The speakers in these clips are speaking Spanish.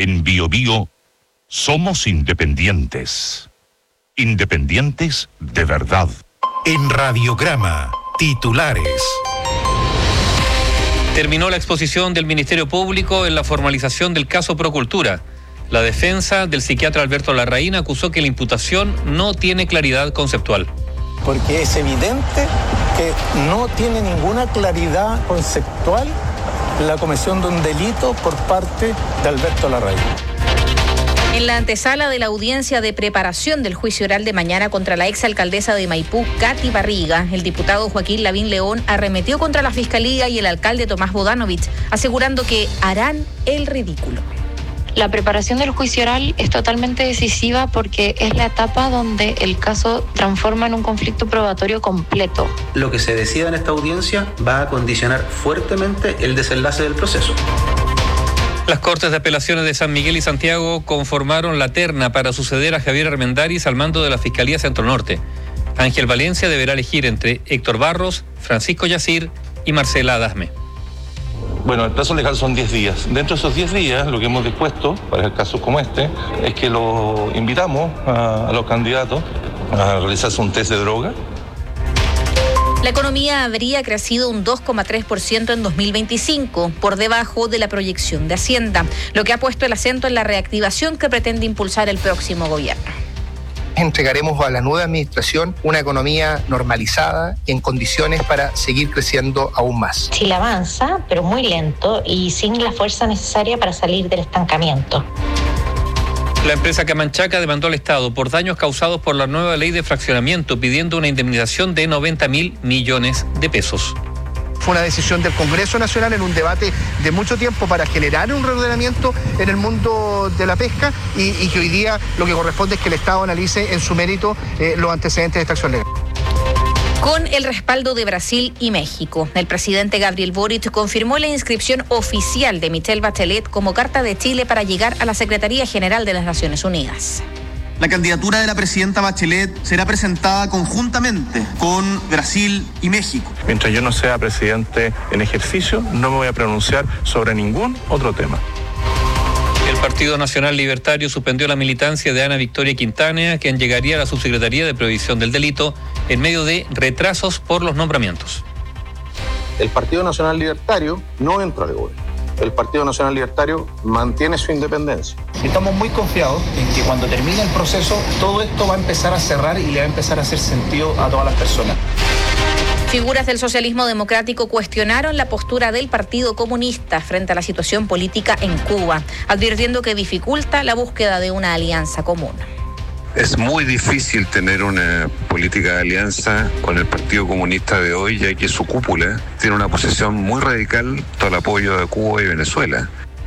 En BioBio somos independientes. Independientes de verdad. En Radiograma, titulares. Terminó la exposición del Ministerio Público en la formalización del caso Procultura. La defensa del psiquiatra Alberto Larraín acusó que la imputación no tiene claridad conceptual. Porque es evidente que no tiene ninguna claridad conceptual la comisión de un delito por parte de Alberto Larraín. En la antesala de la audiencia de preparación del juicio oral de mañana contra la exalcaldesa de Maipú, Katy Barriga, el diputado Joaquín Lavín León arremetió contra la Fiscalía y el alcalde Tomás Bodanovich, asegurando que harán el ridículo. La preparación del juicio oral es totalmente decisiva porque es la etapa donde el caso transforma en un conflicto probatorio completo. Lo que se decida en esta audiencia va a condicionar fuertemente el desenlace del proceso. Las Cortes de Apelaciones de San Miguel y Santiago conformaron la terna para suceder a Javier Armendáriz al mando de la Fiscalía Centro Norte. Ángel Valencia deberá elegir entre Héctor Barros, Francisco Yacir y Marcela Adasme. Bueno, el plazo legal son 10 días. Dentro de esos 10 días, lo que hemos dispuesto para casos como este es que lo invitamos a los candidatos a realizarse un test de droga. La economía habría crecido un 2,3% en 2025, por debajo de la proyección de Hacienda, lo que ha puesto el acento en la reactivación que pretende impulsar el próximo gobierno. Entregaremos a la nueva administración una economía normalizada y en condiciones para seguir creciendo aún más. Chile avanza, pero muy lento y sin la fuerza necesaria para salir del estancamiento. La empresa Camanchaca demandó al Estado por daños causados por la nueva ley de fraccionamiento, pidiendo una indemnización de 90.000 millones de pesos. Fue una decisión del Congreso Nacional en un debate de mucho tiempo para generar un reordenamiento en el mundo de la pesca y que hoy día lo que corresponde es que el Estado analice en su mérito los antecedentes de esta acción legal. Con el respaldo de Brasil y México, el presidente Gabriel Boric confirmó la inscripción oficial de Michelle Bachelet como carta de Chile para llegar a la Secretaría General de las Naciones Unidas. La candidatura de la presidenta Bachelet será presentada conjuntamente con Brasil y México. Mientras yo no sea presidente en ejercicio, no me voy a pronunciar sobre ningún otro tema. El Partido Nacional Libertario suspendió la militancia de Ana Victoria Quintana, quien llegaría a la Subsecretaría de Prevención del Delito en medio de retrasos por los nombramientos. El Partido Nacional Libertario no entra al gobierno. El Partido Nacional Libertario mantiene su independencia. Estamos muy confiados en que cuando termine el proceso, todo esto va a empezar a cerrar y le va a empezar a hacer sentido a todas las personas. Figuras del socialismo democrático cuestionaron la postura del Partido Comunista frente a la situación política en Cuba, advirtiendo que dificulta la búsqueda de una alianza común. Es muy difícil tener una política de alianza con el Partido Comunista de hoy, ya que su cúpula tiene una posición muy radical todo el apoyo de Cuba y Venezuela.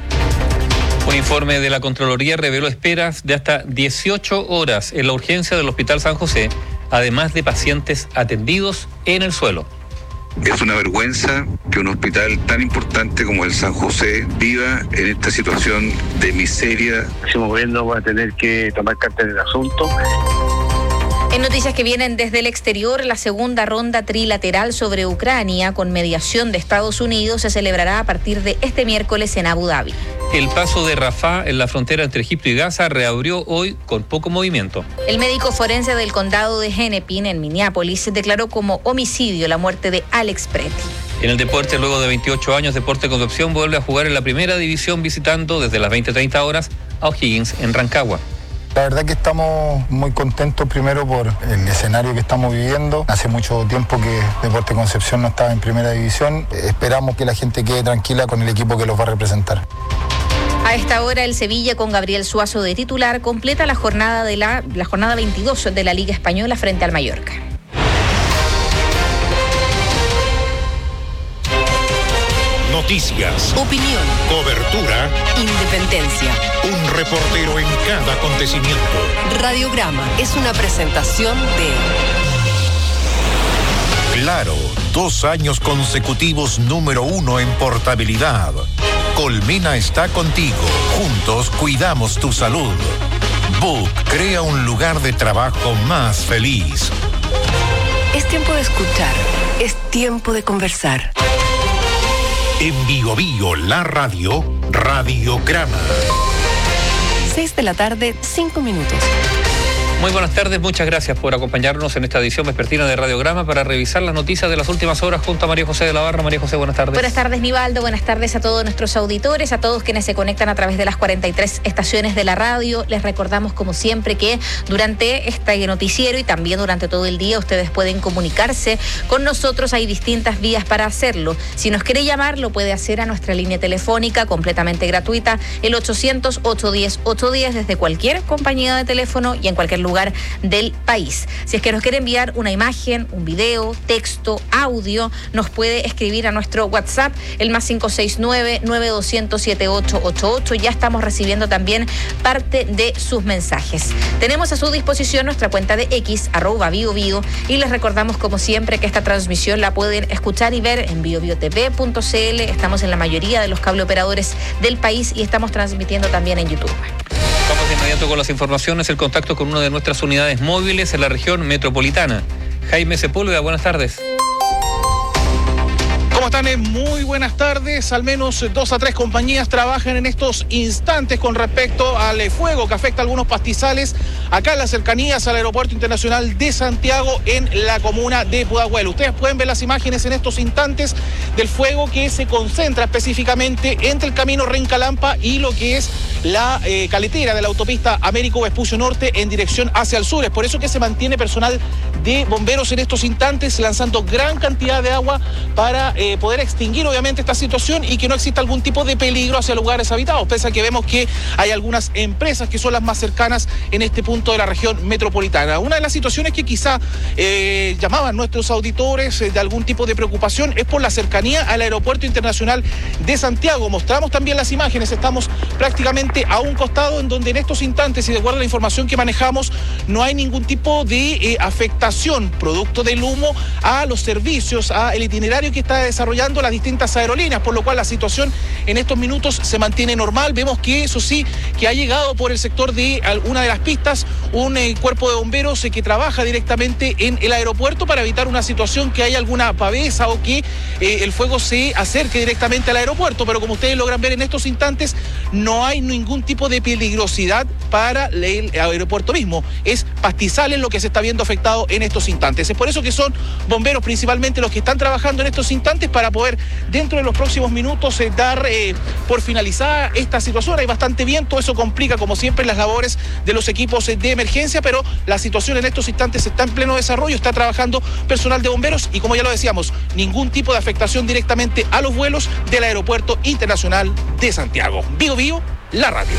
Un informe de la Contraloría reveló esperas de hasta 18 horas en la urgencia del Hospital San José, además de pacientes atendidos en el suelo. Es una vergüenza que un hospital tan importante como el San José viva en esta situación de miseria. El próximo gobierno va a tener que tomar cartas en el asunto. En noticias que vienen desde el exterior, la segunda ronda trilateral sobre Ucrania con mediación de Estados Unidos se celebrará a partir de este miércoles en Abu Dhabi. El paso de Rafah en la frontera entre Egipto y Gaza reabrió hoy con poco movimiento. El médico forense del condado de Hennepin, en Minneapolis, declaró como homicidio la muerte de Alex Preti. En el deporte, luego de 28 años, Deportes Concepción vuelve a jugar en la primera división visitando desde las 20:30 horas a O'Higgins en Rancagua. La verdad que estamos muy contentos primero por el escenario que estamos viviendo. Hace mucho tiempo que Deportes Concepción no estaba en primera división. Esperamos que la gente quede tranquila con el equipo que los va a representar. A esta hora el Sevilla con Gabriel Suazo de titular completa la jornada 22 de la Liga Española frente al Mallorca. Noticias, opinión, cobertura, independencia. Un reportero en cada acontecimiento. Radiograma es una presentación de Claro, 2 años consecutivos número 1 en portabilidad. Colmena está contigo. Juntos cuidamos tu salud. Book crea un lugar de trabajo más feliz. Es tiempo de escuchar. Es tiempo de conversar. En Bio Bio, la radio, Radiograma. 6 de la tarde, 5 minutos. Muy buenas tardes, muchas gracias por acompañarnos en esta edición vespertina de Radiograma para revisar las noticias de las últimas horas junto a María José de la Barra. María José, buenas tardes. Buenas tardes, Nivaldo, buenas tardes a todos nuestros auditores, a todos quienes se conectan a través de las 43 estaciones de la radio. Les recordamos, como siempre, que durante este noticiero y también durante todo el día ustedes pueden comunicarse con nosotros. Hay distintas vías para hacerlo. Si nos quiere llamar, lo puede hacer a nuestra línea telefónica completamente gratuita, el 800-810-810, desde cualquier compañía de teléfono y en cualquier lugar del país. Si es que nos quiere enviar una imagen, un video, texto, audio, nos puede escribir a nuestro WhatsApp, el +569-9200-7888. Ya estamos recibiendo también parte de sus mensajes. Tenemos a su disposición nuestra cuenta de X, @biobio, y les recordamos, como siempre, que esta transmisión la pueden escuchar y ver en biobiotv.cl. Estamos en la mayoría de los cableoperadores del país y estamos transmitiendo también en YouTube. Vamos de inmediato con las informaciones, el contacto con una de nuestras unidades móviles en la región metropolitana. Jaime Sepúlveda, buenas tardes. ¿Cómo están? Muy buenas tardes. Al menos 2 a 3 compañías trabajan en estos instantes con respecto al fuego que afecta a algunos pastizales acá en las cercanías al Aeropuerto Internacional de Santiago, en la comuna de Pudahuel. Ustedes pueden ver las imágenes en estos instantes del fuego que se concentra específicamente entre el camino Rencalampa y lo que es la caletera de la autopista Américo Vespucio Norte en dirección hacia el sur. Es por eso que se mantiene personal de bomberos en estos instantes lanzando gran cantidad de agua para poder extinguir obviamente esta situación y que no exista algún tipo de peligro hacia lugares habitados, pese a que vemos que hay algunas empresas que son las más cercanas en este punto de la región metropolitana. Una de las situaciones que quizá llamaban nuestros auditores de algún tipo de preocupación es por la cercanía al Aeropuerto Internacional de Santiago. Mostramos también las imágenes, estamos prácticamente a un costado en donde en estos instantes, y de acuerdo a la información que manejamos, no hay ningún tipo de afectación producto del humo a los servicios, al itinerario que está desarrollando las distintas aerolíneas, por lo cual la situación en estos minutos se mantiene normal. Vemos que eso sí, que ha llegado por el sector de una de las pistas un cuerpo de bomberos que trabaja directamente en el aeropuerto para evitar una situación que haya alguna pavesa o que el fuego se acerque directamente al aeropuerto, pero como ustedes logran ver en estos instantes, no hay ningún tipo de peligrosidad para el aeropuerto mismo. Es pastizales lo que se está viendo afectado en estos instantes. Es por eso que son bomberos principalmente los que están trabajando en estos instantes para poder dentro de los próximos minutos dar por finalizada esta situación. Hay bastante viento, eso complica como siempre las labores de los equipos de emergencia, pero la situación en estos instantes está en pleno desarrollo, está trabajando personal de bomberos y, como ya lo decíamos, ningún tipo de afectación directamente a los vuelos del Aeropuerto Internacional de Santiago. Bio Bio, la radio.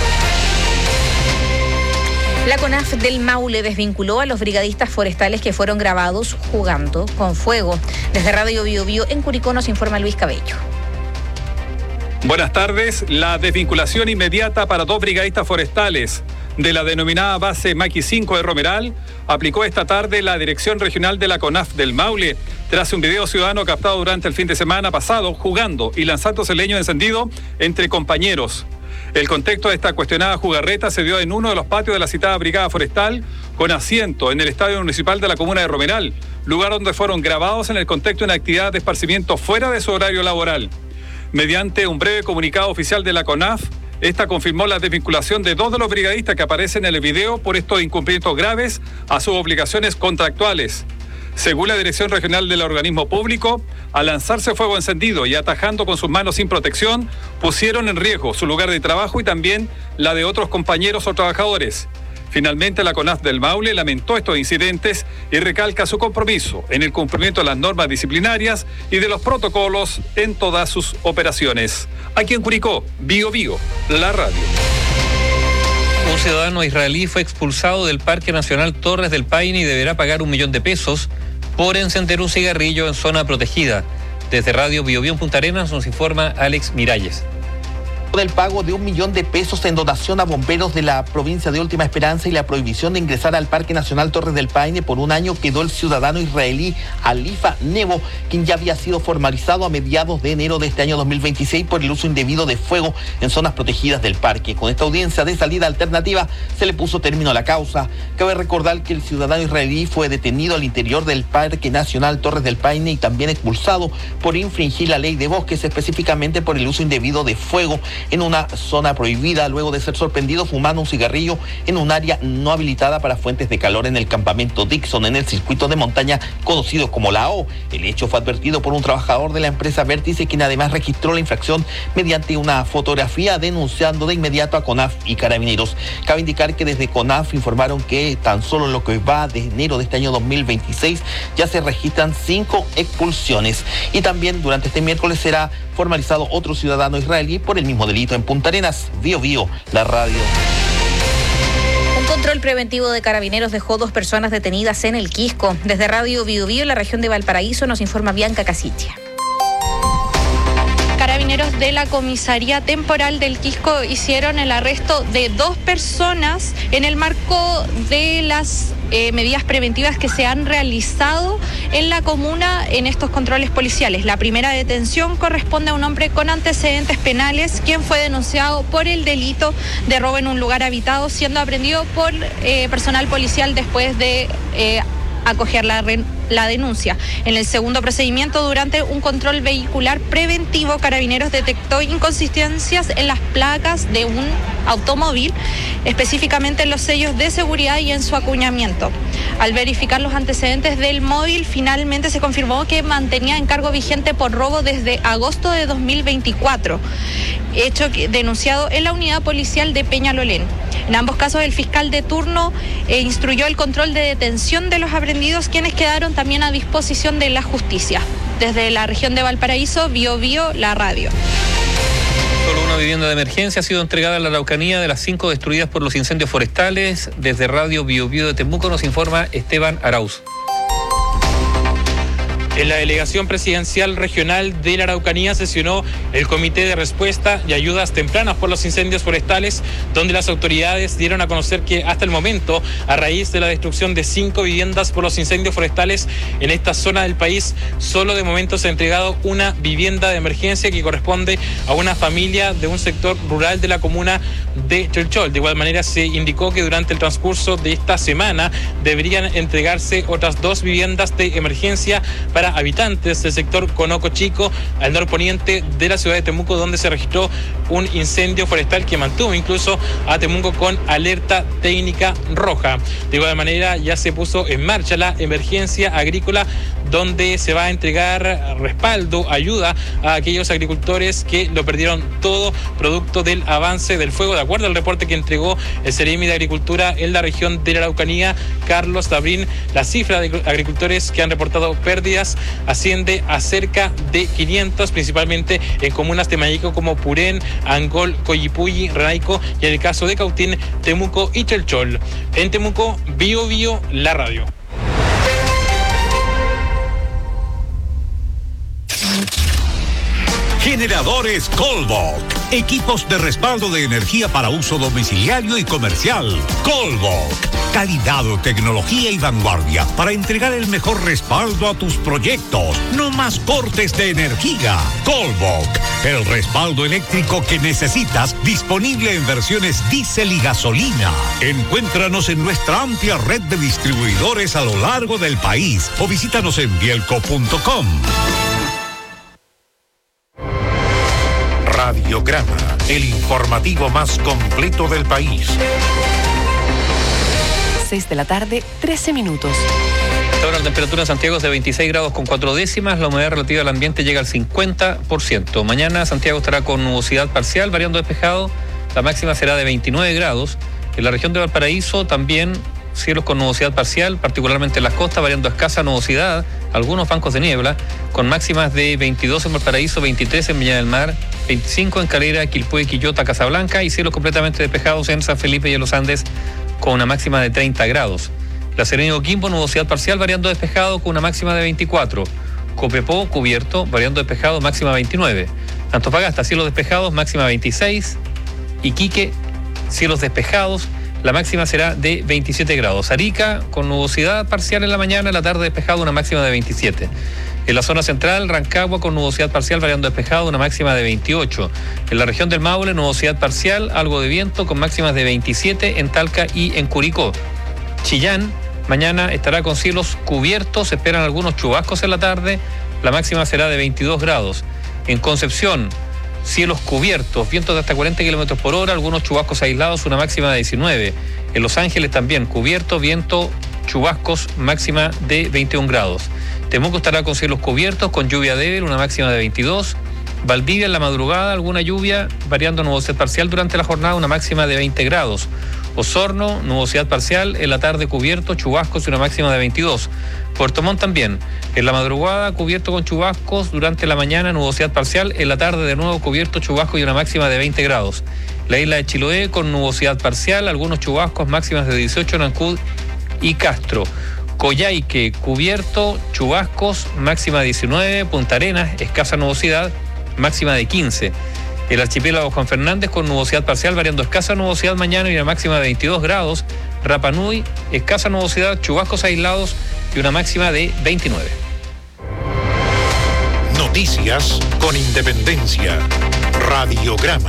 La CONAF del Maule desvinculó a los brigadistas forestales que fueron grabados jugando con fuego. Desde Radio Bio Bio en Curicó nos informa Luis Cabello. Buenas tardes. La desvinculación inmediata para 2 brigadistas forestales de la denominada base Maqui 5 de Romeral aplicó esta tarde la Dirección Regional de la CONAF del Maule tras un video ciudadano captado durante el fin de semana pasado jugando y lanzándose leño encendido entre compañeros. El contexto de esta cuestionada jugarreta se dio en uno de los patios de la citada brigada forestal con asiento en el Estadio Municipal de la comuna de Romeral, lugar donde fueron grabados en el contexto de una actividad de esparcimiento fuera de su horario laboral. Mediante un breve comunicado oficial de la CONAF, esta confirmó la desvinculación de 2 de los brigadistas que aparecen en el video por estos incumplimientos graves a sus obligaciones contractuales. Según la Dirección Regional del Organismo Público, al lanzarse fuego encendido y atajando con sus manos sin protección, pusieron en riesgo su lugar de trabajo y también la de otros compañeros o trabajadores. Finalmente, la CONAF del Maule lamentó estos incidentes y recalca su compromiso en el cumplimiento de las normas disciplinarias y de los protocolos en todas sus operaciones. Aquí en Curicó, Bio Bio, la radio. Un ciudadano israelí fue expulsado del Parque Nacional Torres del Paine y deberá pagar $1 millón por encender un cigarrillo en zona protegida. Desde Radio Bio Bio en Punta Arenas nos informa Alex Miralles. Del pago de $1 millón en donación a bomberos de la provincia de Última Esperanza y la prohibición de ingresar al Parque Nacional Torres del Paine por un año quedó el ciudadano israelí Alifa Nebo, quien ya había sido formalizado a mediados de enero de este año 2026 por el uso indebido de fuego en zonas protegidas del parque. Con esta audiencia de salida alternativa se le puso término a la causa. Cabe recordar que el ciudadano israelí fue detenido al interior del Parque Nacional Torres del Paine y también expulsado por infringir la ley de bosques, específicamente por el uso indebido de fuego en una zona prohibida luego de ser sorprendido fumando un cigarrillo en un área no habilitada para fuentes de calor en el campamento Dixon en el circuito de montaña conocido como la O. El hecho fue advertido por un trabajador de la empresa Vértice, quien además registró la infracción mediante una fotografía, denunciando de inmediato a CONAF y Carabineros. Cabe indicar que desde CONAF informaron que tan solo en lo que va de enero de este año 2026 ya se registran 5 expulsiones. Y también durante este miércoles será formalizado otro ciudadano israelí por el mismo delito en Punta Arenas. Bío Bío, la radio. Un control preventivo de Carabineros dejó 2 personas detenidas en el Quisco. Desde Radio Bío Bío, en la región de Valparaíso, nos informa Bianca Casitia. Carabineros de la Comisaría Temporal del Quisco hicieron el arresto de 2 personas en el marco de las medidas preventivas que se han realizado en la comuna en estos controles policiales. La primera detención corresponde a un hombre con antecedentes penales, quien fue denunciado por el delito de robo en un lugar habitado, siendo aprehendido por personal policial después de acoger la denuncia. En el segundo procedimiento, durante un control vehicular preventivo, Carabineros detectó inconsistencias en las placas de un automóvil, específicamente en los sellos de seguridad y en su acuñamiento. Al verificar los antecedentes del móvil, finalmente se confirmó que mantenía encargo vigente por robo desde agosto de 2024, hecho denunciado en la unidad policial de Peñalolén. En ambos casos, el fiscal de turno instruyó el control de detención de los aprendidos, quienes quedaron también a disposición de la justicia. Desde la región de Valparaíso, Bío Bío, la radio. Solo una vivienda de emergencia ha sido entregada a la Araucanía de las 5 destruidas por los incendios forestales. Desde Radio Bío Bío de Temuco nos informa Esteban Arauz. En la Delegación Presidencial Regional de la Araucanía sesionó el Comité de Respuesta y Ayudas Tempranas por los Incendios Forestales, donde las autoridades dieron a conocer que hasta el momento, a raíz de la destrucción de 5 viviendas por los incendios forestales en esta zona del país, solo de momento se ha entregado una vivienda de emergencia que corresponde a una familia de un sector rural de la comuna de Cholchol. De igual manera, se indicó que durante el transcurso de esta semana deberían entregarse otras 2 viviendas de emergencia para habitantes del sector Conoco Chico, al norponiente de la ciudad de Temuco, donde se registró un incendio forestal que mantuvo incluso a Temuco con alerta técnica roja. De igual manera, ya se puso en marcha la emergencia agrícola, donde se va a entregar respaldo, ayuda a aquellos agricultores que lo perdieron todo producto del avance del fuego. De acuerdo al reporte que entregó el Seremi de Agricultura en la región de la Araucanía, Carlos Dabrín, la cifra de agricultores que han reportado pérdidas asciende a cerca de 500, principalmente en comunas de Mayico como Purén, Angol, Coyipulli, Renaico y en el caso de Cautín, Temuco y Cholchol. En Temuco, Bío Bío, la radio. Generadores Colbok. Equipos de respaldo de energía para uso domiciliario y comercial. Colbok. Calidad, tecnología y vanguardia para entregar el mejor respaldo a tus proyectos. No más cortes de energía. Colbok. El respaldo eléctrico que necesitas, disponible en versiones diésel y gasolina. Encuéntranos en nuestra amplia red de distribuidores a lo largo del país o visítanos en bielco.com. Radiograma, el informativo más completo del país. 6 de la tarde, 13 minutos. Ahora la temperatura en Santiago es de 26 grados con 4 décimas, la humedad relativa al ambiente llega al 50%. Mañana Santiago estará con nubosidad parcial, variando despejado, la máxima será de 29 grados. En la región de Valparaíso también cielos con nubosidad parcial, particularmente en las costas, variando escasa nubosidad, algunos bancos de niebla, con máximas de 22 en Valparaíso, 23 en Viña del Mar, 25 en Calera, Quilpué, Quillota, Casablanca, y cielos completamente despejados en San Felipe y en los Andes, con una máxima de 30 grados. La Serena y Coquimbo, nubosidad parcial, variando despejado, con una máxima de 24. Copiapó, cubierto, variando despejado, máxima 29. Antofagasta, cielos despejados, máxima 26. Iquique, cielos despejados, la máxima será de 27 grados. Arica, con nubosidad parcial en la mañana, en la tarde despejado, una máxima de 27. En la zona central, Rancagua con nubosidad parcial, variando despejado, una máxima de 28. En la región del Maule, nubosidad parcial, algo de viento, con máximas de 27 en Talca y en Curicó. Chillán, mañana estará con cielos cubiertos, se esperan algunos chubascos en la tarde, la máxima será de 22 grados. En Concepción, cielos cubiertos, vientos de hasta 40 kilómetros por hora, algunos chubascos aislados, una máxima de 19. En Los Ángeles también, cubierto, viento, chubascos, máxima de 21 grados. Temuco estará con cielos cubiertos, con lluvia débil, una máxima de 22. Valdivia en la madrugada, alguna lluvia, variando nubosidad parcial durante la jornada, una máxima de 20 grados. Osorno, nubosidad parcial, en la tarde cubierto, chubascos y una máxima de 22. Puerto Montt también, en la madrugada cubierto con chubascos, durante la mañana nubosidad parcial, en la tarde de nuevo cubierto, chubascos y una máxima de 20 grados. La isla de Chiloé con nubosidad parcial, algunos chubascos, máximas de 18 en Ancud y Castro. Coyhaique, cubierto, chubascos, máxima de 19. Punta Arenas, escasa nubosidad, máxima de 15. El archipiélago Juan Fernández con nubosidad parcial, variando escasa nubosidad mañana y una máxima de 22 grados. Rapa Nui, escasa nubosidad, chubascos aislados y una máxima de 29. Noticias con Independencia. Radiograma.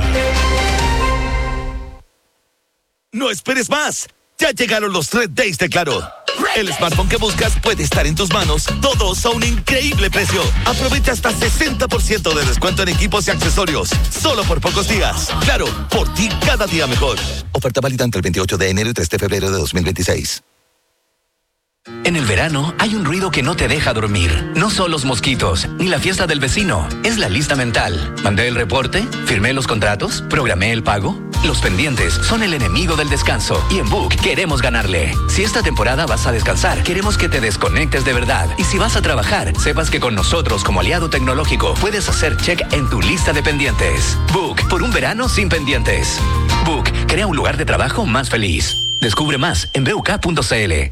No esperes más. Ya llegaron los Red Days de Claro. El smartphone que buscas puede estar en tus manos, todos a un increíble precio. Aprovecha hasta 60% de descuento en equipos y accesorios, solo por pocos días. Claro, por ti cada día mejor. Oferta válida entre el 28 de enero y 3 de febrero de 2026. En el verano hay un ruido que no te deja dormir. No son los mosquitos, ni la fiesta del vecino. Es la lista mental. ¿Mandé el reporte? ¿Firmé los contratos? ¿Programé el pago? Los pendientes son el enemigo del descanso. Y en Book queremos ganarle. Si esta temporada vas a descansar, queremos que te desconectes de verdad. Y si vas a trabajar, sepas que con nosotros como aliado tecnológico puedes hacer check en tu lista de pendientes. Book, por un verano sin pendientes. Book, crea un lugar de trabajo más feliz. Descubre más en buk.cl.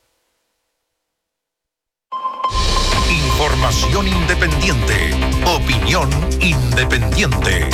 Información independiente. Opinión independiente.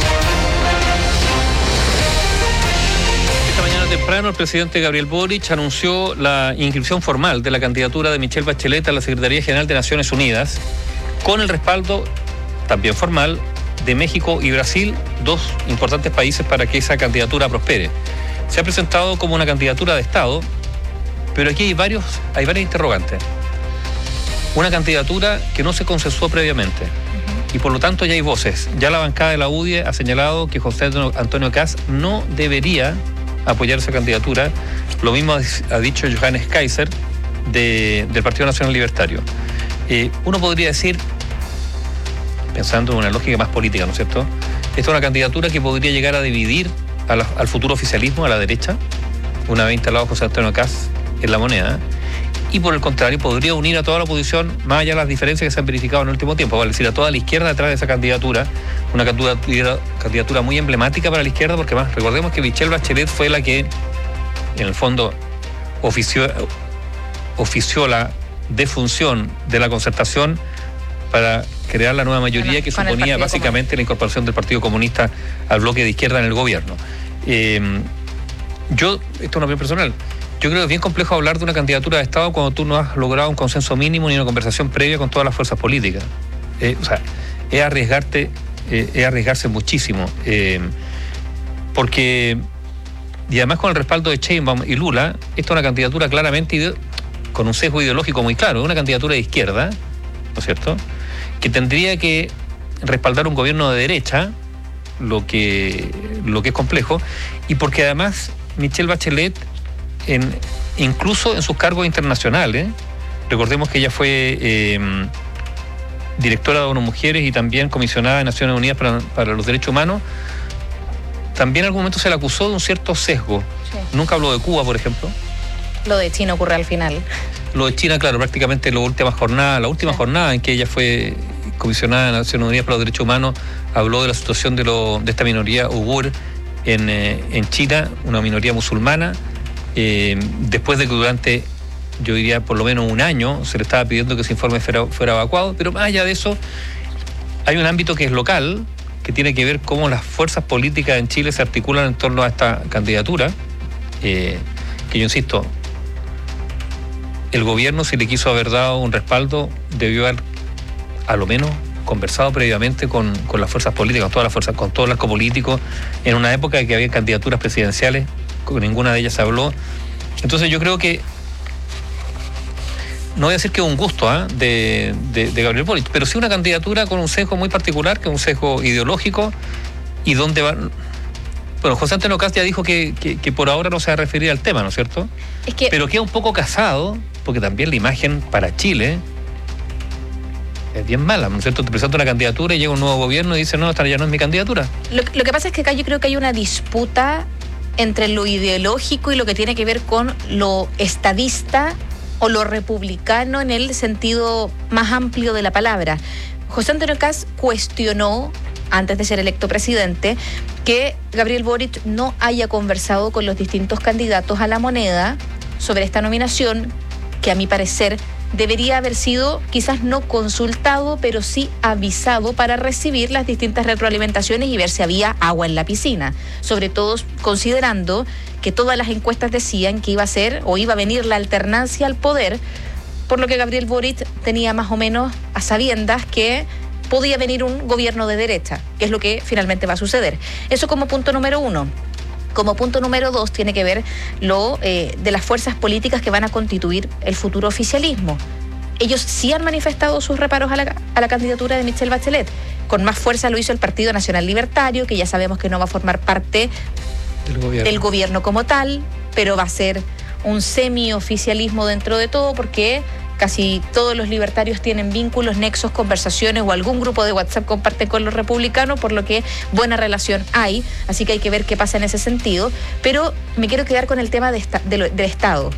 Esta mañana temprano el presidente Gabriel Boric anunció la inscripción formal de la candidatura de Michelle Bachelet a la Secretaría General de Naciones Unidas, con el respaldo también formal de México y Brasil, dos importantes países para que esa candidatura prospere. Se ha presentado como una candidatura de Estado, pero aquí hay varias interrogantes. Una candidatura que no se consensuó previamente y por lo tanto ya hay voces. Ya la bancada de la UDI ha señalado que José Antonio Kast no debería apoyar esa candidatura. Lo mismo ha dicho Johannes Kaiser del Partido Nacional Libertario. Uno podría decir, pensando en una lógica más política, ¿no es cierto? Esta es una candidatura que podría llegar a dividir al futuro oficialismo, a la derecha, una vez instalado José Antonio Kast en la moneda. Y por el contrario, podría unir a toda la oposición, más allá de las diferencias que se han verificado en el último tiempo, vale decir, a toda la izquierda detrás de esa candidatura, una candidatura muy emblemática para la izquierda, porque más recordemos que Michelle Bachelet fue la que, en el fondo, ofició la defunción de la concertación para crear la nueva mayoría que suponía básicamente la incorporación del Partido Comunista al bloque de izquierda en el gobierno. Esto es una opinión personal. Yo creo que es bien complejo hablar de una candidatura de Estado cuando tú no has logrado un consenso mínimo ni una conversación previa con todas las fuerzas políticas. Es arriesgarse muchísimo. Porque, y además con el respaldo de Sheinbaum y Lula, esta es una candidatura claramente con un sesgo ideológico muy claro, una candidatura de izquierda, ¿no es cierto?, que tendría que respaldar un gobierno de derecha, lo que es complejo, y porque además Michelle Bachelet, incluso en sus cargos internacionales, recordemos que ella fue directora de ONU Mujeres y también comisionada de Naciones Unidas para los Derechos Humanos, también en algún momento se le acusó de un cierto sesgo. Sí. Nunca habló de Cuba, por ejemplo. Lo de China ocurre al final. Lo de China, claro, prácticamente la última jornada en que ella fue comisionada de Naciones Unidas para los Derechos Humanos, habló de la situación de esta minoría uigur en China, una minoría musulmana. Después de que durante, yo diría, por lo menos un año se le estaba pidiendo que ese informe fuera evacuado, pero más allá de eso hay un ámbito que es local, que tiene que ver cómo las fuerzas políticas en Chile se articulan en torno a esta candidatura, que yo insisto, el gobierno, si le quiso haber dado un respaldo, debió haber a lo menos conversado previamente con las fuerzas políticas, con todas las fuerzas, con todo el arco político, en una época en que había candidaturas presidenciales, con ninguna de ellas se habló. Entonces yo creo que no voy a decir que es un gusto de Gabriel Boric, pero sí una candidatura con un sesgo muy particular, que es un sesgo ideológico, y donde va... Bueno, José Antonio Kast ya dijo que por ahora no se va a referir al tema, ¿no es cierto? Pero queda un poco casado, porque también la imagen para Chile es bien mala, ¿no es cierto? Te presenta una candidatura y llega un nuevo gobierno y dice, no, esta ya no es mi candidatura. Lo que pasa es que acá yo creo que hay una disputa entre lo ideológico y lo que tiene que ver con lo estadista o lo republicano en el sentido más amplio de la palabra. José Antonio Kast cuestionó, antes de ser electo presidente, que Gabriel Boric no haya conversado con los distintos candidatos a la moneda sobre esta nominación, que a mi parecer debería haber sido quizás no consultado, pero sí avisado para recibir las distintas retroalimentaciones y ver si había agua en la piscina, sobre todo considerando que todas las encuestas decían que iba a ser o iba a venir la alternancia al poder, por lo que Gabriel Boric tenía más o menos a sabiendas que podía venir un gobierno de derecha, que es lo que finalmente va a suceder. Eso como punto número 1. Como punto número 2 tiene que ver lo de las fuerzas políticas que van a constituir el futuro oficialismo. Ellos sí han manifestado sus reparos a la candidatura de Michelle Bachelet. Con más fuerza lo hizo el Partido Nacional Libertario, que ya sabemos que no va a formar parte del gobierno como tal, pero va a ser un semioficialismo dentro de todo, porque casi todos los libertarios tienen vínculos, nexos, conversaciones o algún grupo de WhatsApp comparten con los republicanos, por lo que buena relación hay, así que hay que ver qué pasa en ese sentido. Pero me quiero quedar con el tema del Estado,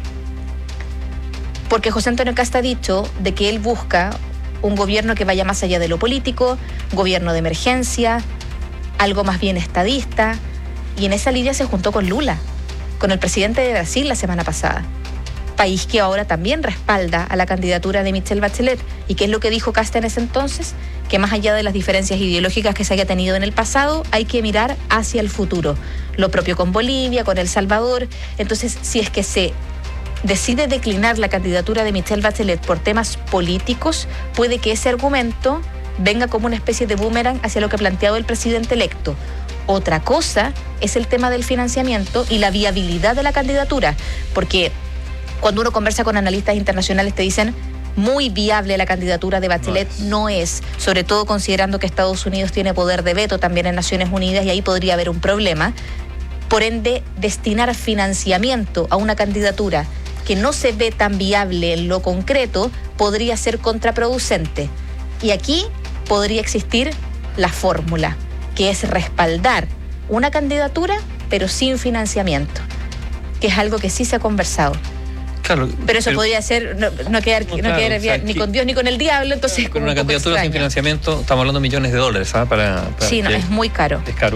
porque José Antonio Kast ha dicho de que él busca un gobierno que vaya más allá de lo político, gobierno de emergencia, algo más bien estadista, y en esa línea se juntó con Lula, con el presidente de Brasil la semana pasada. País que ahora también respalda a la candidatura de Michelle Bachelet. ¿Y qué es lo que dijo Kast en ese entonces? Que más allá de las diferencias ideológicas que se haya tenido en el pasado, hay que mirar hacia el futuro. Lo propio con Bolivia, con El Salvador. Entonces, si es que se decide declinar la candidatura de Michelle Bachelet por temas políticos, puede que ese argumento venga como una especie de boomerang hacia lo que ha planteado el presidente electo. Otra cosa es el tema del financiamiento y la viabilidad de la candidatura, porque cuando uno conversa con analistas internacionales te dicen muy viable la candidatura de Bachelet no es, sobre todo considerando que Estados Unidos tiene poder de veto también en Naciones Unidas y ahí podría haber un problema. Por ende, destinar financiamiento a una candidatura que no se ve tan viable en lo concreto podría ser contraproducente. Y aquí podría existir la fórmula, que es respaldar una candidatura pero sin financiamiento, que es algo que sí se ha conversado. Claro, pero eso podría ser no quedar ni con Dios ni con el diablo, entonces con una candidatura sin financiamiento estamos hablando de millones de dólares, ¿sabes? Para sí, no, es muy caro. Es caro.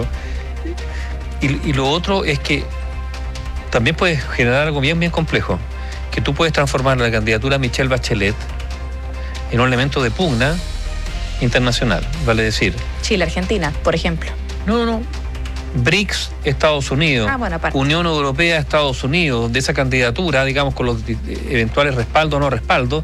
Y lo otro es que también puedes generar algo bien complejo, que tú puedes transformar la candidatura de Michelle Bachelet en un elemento de pugna internacional, vale decir. Chile, Argentina, por ejemplo. No. BRICS, Estados Unidos, Unión Europea, Estados Unidos, de esa candidatura, digamos, con los eventuales respaldos o no respaldos,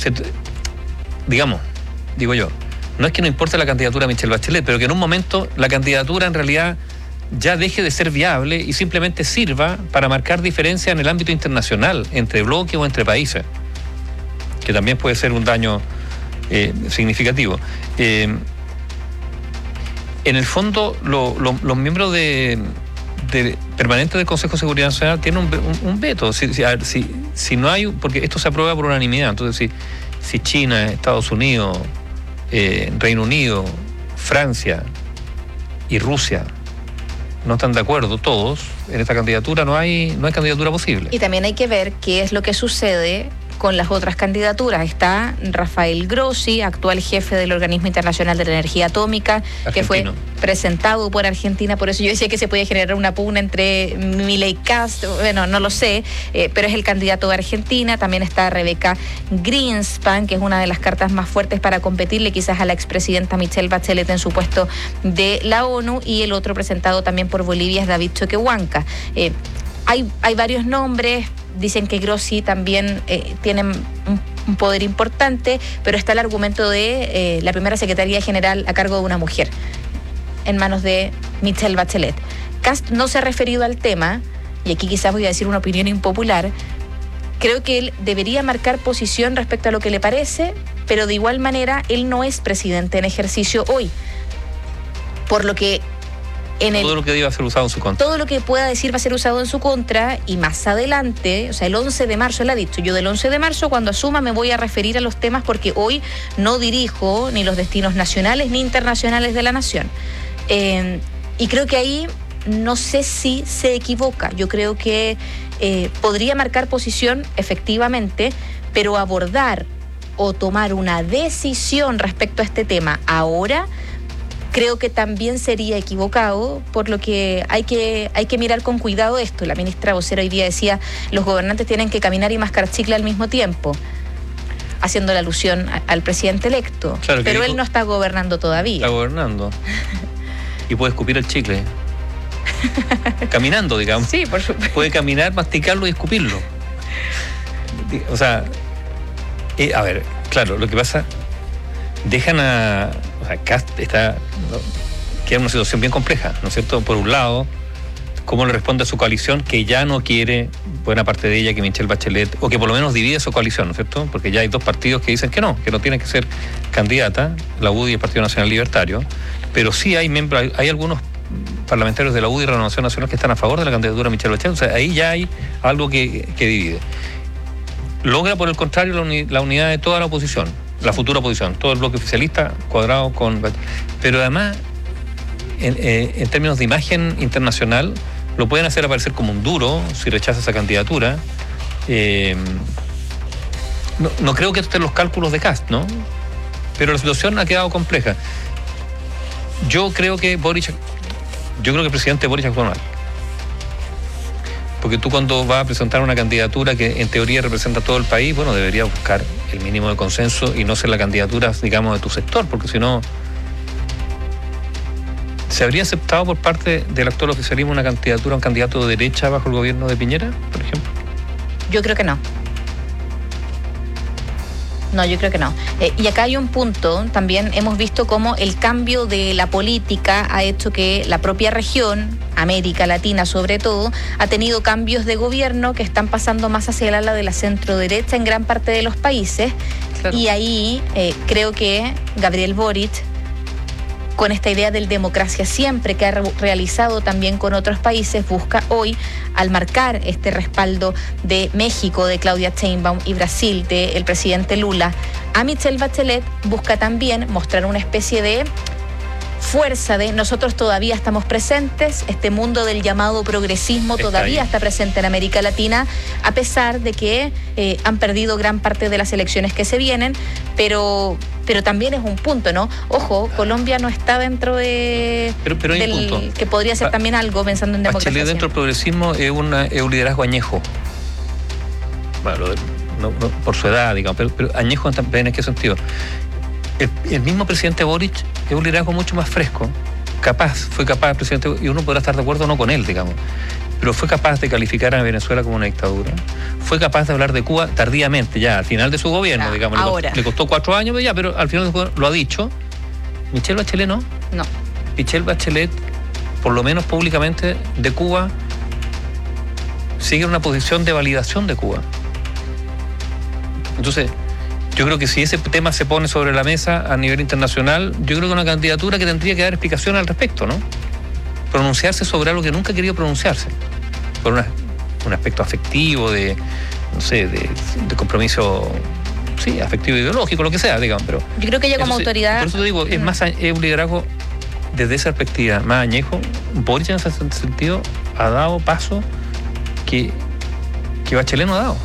digo yo, no es que no importe la candidatura de Michelle Bachelet, pero que en un momento la candidatura en realidad ya deje de ser viable y simplemente sirva para marcar diferencia en el ámbito internacional, entre bloques o entre países, que también puede ser un daño significativo. En el fondo, los miembros permanentes del Consejo de Seguridad Nacional tienen un veto. Si no hay, porque esto se aprueba por unanimidad, entonces si China, Estados Unidos, Reino Unido, Francia y Rusia no están de acuerdo todos en esta candidatura, no hay candidatura posible. Y también hay que ver qué es lo que sucede con las otras candidaturas. Está Rafael Grossi, actual jefe del Organismo Internacional de la Energía Atómica, argentino, que fue presentado por Argentina. Por eso yo decía que se podía generar una pugna entre Milei y Kast, bueno, no lo sé, pero es el candidato de Argentina. También está Rebeca Greenspan, que es una de las cartas más fuertes para competirle quizás a la expresidenta Michelle Bachelet en su puesto de la ONU, y el otro presentado también por Bolivia es David Choquehuanca. Hay varios nombres. Dicen que Grossi también tiene un poder importante, pero está el argumento de la primera Secretaría General a cargo de una mujer, en manos de Michelle Bachelet. Kast no se ha referido al tema, y aquí quizás voy a decir una opinión impopular, creo que él debería marcar posición respecto a lo que le parece, pero de igual manera él no es presidente en ejercicio hoy. Por lo que todo lo que diga va a ser usado en su contra. Todo lo que pueda decir va a ser usado en su contra, y más adelante, o sea, el 11 de marzo, él ha dicho, yo del 11 de marzo cuando asuma me voy a referir a los temas porque hoy no dirijo ni los destinos nacionales ni internacionales de la nación. Y creo que ahí no sé si se equivoca. Yo creo que podría marcar posición efectivamente, pero abordar o tomar una decisión respecto a este tema ahora, creo que también sería equivocado, por lo que hay que mirar con cuidado esto. La ministra vocera hoy día decía, los gobernantes tienen que caminar y mascar chicle al mismo tiempo, haciendo la alusión al presidente electo. Claro, pero él no está gobernando todavía. Está gobernando. Y puede escupir el chicle. Caminando, digamos. Sí, por supuesto. Puede caminar, masticarlo y escupirlo. O sea, a ver, claro, lo que pasa, dejan a... O sea, Kast queda en una situación bien compleja, ¿no es cierto? Por un lado, cómo le responde a su coalición, que ya no quiere, buena parte de ella, que Michelle Bachelet, o que por lo menos divide su coalición, ¿no es cierto? Porque ya hay dos partidos que dicen que no tiene que ser candidata, la UDI y el Partido Nacional Libertario, pero sí hay algunos parlamentarios de la UDI y Renovación Nacional que están a favor de la candidatura de Michelle Bachelet. O sea, ahí ya hay algo que divide. Logra, por el contrario, la unidad de toda la oposición, la futura oposición, todo el bloque oficialista cuadrado con... Pero además, en términos de imagen internacional, lo pueden hacer aparecer como un duro si rechaza esa candidatura. No creo que estén los cálculos de Kast, ¿no? Pero la situación ha quedado compleja. Yo creo que el presidente Boric actuó mal. Porque tú, cuando vas a presentar una candidatura que en teoría representa a todo el país, bueno, deberías buscar el mínimo de consenso y no ser la candidatura, digamos, de tu sector, porque si no, ¿se habría aceptado por parte del actual oficialismo una candidatura, un candidato de derecha bajo el gobierno de Piñera, por ejemplo? Yo creo que no. No, yo creo que no. Y acá hay un punto, también hemos visto cómo el cambio de la política ha hecho que la propia región, América Latina sobre todo, ha tenido cambios de gobierno que están pasando más hacia el ala de la centro-derecha en gran parte de los países. Claro. Y ahí creo que Gabriel Boric, con esta idea del democracia siempre que ha realizado también con otros países, busca hoy, al marcar este respaldo de México, de Claudia Sheinbaum, y Brasil, del presidente Lula, a Michelle Bachelet, busca también mostrar una especie de fuerza de nosotros todavía estamos presentes, este mundo del llamado progresismo todavía está presente en América Latina, a pesar de que han perdido gran parte de las elecciones que se vienen, pero también es un punto, ¿no? Ojo, Colombia no está dentro de pero hay un punto que podría ser también algo pensando en democracia. Bachelet dentro del progresismo es un liderazgo añejo. Bueno, no, por su edad, digamos, pero añejo también. ¿En qué sentido? El mismo presidente Boric es un liderazgo mucho más fresco, fue capaz el presidente, y uno podrá estar de acuerdo o no con él, digamos, pero fue capaz de calificar a Venezuela como una dictadura, fue capaz de hablar de Cuba tardíamente, ya al final de su gobierno, digamos, le costó 4 años, pero al final de su gobierno lo ha dicho. Michelle Bachelet no. Michelle Bachelet, por lo menos públicamente, de Cuba, sigue una posición de validación de Cuba. Entonces, yo creo que si ese tema se pone sobre la mesa a nivel internacional, yo creo que una candidatura que tendría que dar explicación al respecto, ¿no? Pronunciarse sobre algo que nunca ha querido pronunciarse, por un aspecto afectivo, de compromiso, sí, afectivo ideológico, lo que sea, digamos, pero... Yo creo que ella como autoridad... Por eso te digo, es un liderazgo desde esa perspectiva más añejo. Boric en ese sentido ha dado paso que Bachelet no ha dado.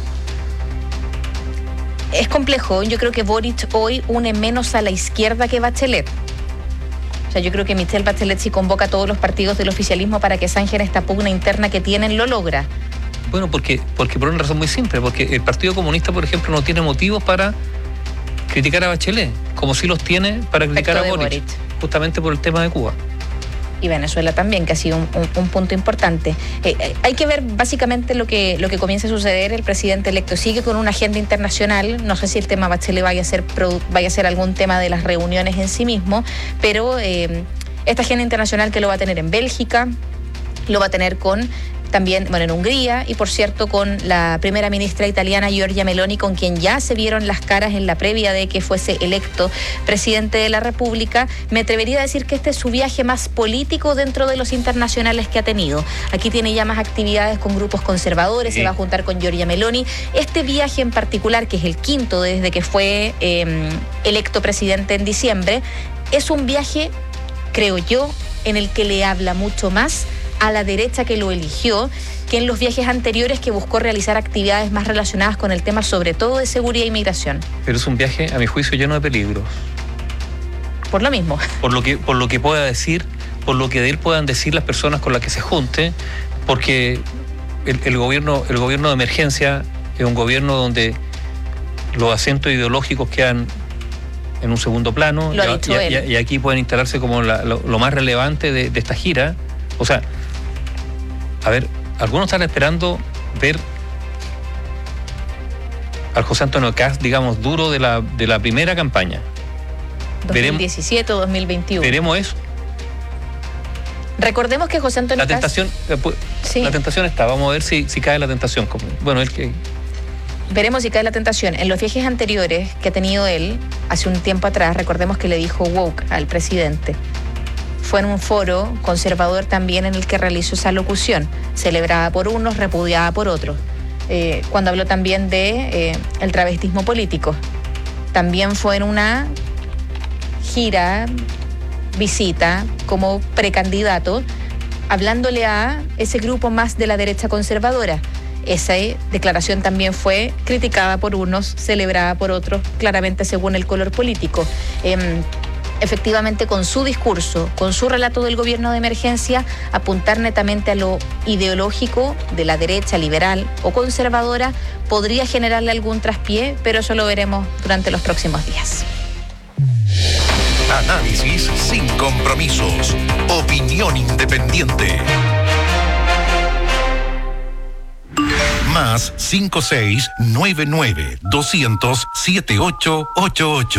Es complejo. Yo creo que Boric hoy une menos a la izquierda que Bachelet. O sea, yo creo que Michelle Bachelet, si convoca a todos los partidos del oficialismo para que zanjen esta pugna interna que tienen, lo logra. Bueno, porque por una razón muy simple, porque el Partido Comunista, por ejemplo, no tiene motivos para criticar a Bachelet, como sí los tiene para criticar a Boric, justamente por el tema de Cuba. Y Venezuela también, que ha sido un punto importante. Hay que ver básicamente lo que comienza a suceder. El presidente electo sigue con una agenda internacional. No sé si el tema Bachelet vaya a ser algún tema de las reuniones en sí mismo, pero esta agenda internacional que lo va a tener en Bélgica, lo va a tener con También, en Hungría y, por cierto, con la primera ministra italiana Giorgia Meloni, con quien ya se vieron las caras en la previa de que fuese electo presidente de la República. Me atrevería a decir que este es su viaje más político dentro de los internacionales que ha tenido. Aquí tiene ya más actividades con grupos conservadores, se va a juntar con Giorgia Meloni. Este viaje en particular, que es el quinto desde que fue electo presidente en diciembre, es un viaje, creo yo, en el que le habla mucho más a la derecha que lo eligió que en los viajes anteriores, que buscó realizar actividades más relacionadas con el tema, sobre todo de seguridad e inmigración. Pero es un viaje, a mi juicio, lleno de peligros. Por lo mismo. Por lo que pueda decir, por lo que de él puedan decir las personas con las que se junte, porque el gobierno de emergencia es un gobierno donde los acentos ideológicos quedan en un segundo plano, y aquí pueden instalarse como lo más relevante de esta gira. O sea, a ver, algunos están esperando ver al José Antonio Kast, digamos, duro de la primera campaña. 2017 o 2021. Veremos eso. Recordemos que José Antonio Kast... La tentación está, vamos a ver si cae la tentación. Veremos si cae la tentación. En los viajes anteriores que ha tenido él, hace un tiempo atrás, recordemos que le dijo woke al presidente. Fue en un foro conservador también en el que realizó esa locución, celebrada por unos, repudiada por otros. Cuando habló también de el travestismo político. También fue en una gira, visita como precandidato, hablándole a ese grupo más de la derecha conservadora. Esa declaración también fue criticada por unos, celebrada por otros, claramente según el color político. Efectivamente, con su discurso, con su relato del gobierno de emergencia, apuntar netamente a lo ideológico de la derecha liberal o conservadora podría generarle algún traspié, pero eso lo veremos durante los próximos días. Análisis sin compromisos. Opinión independiente. Más 5699-200-7888.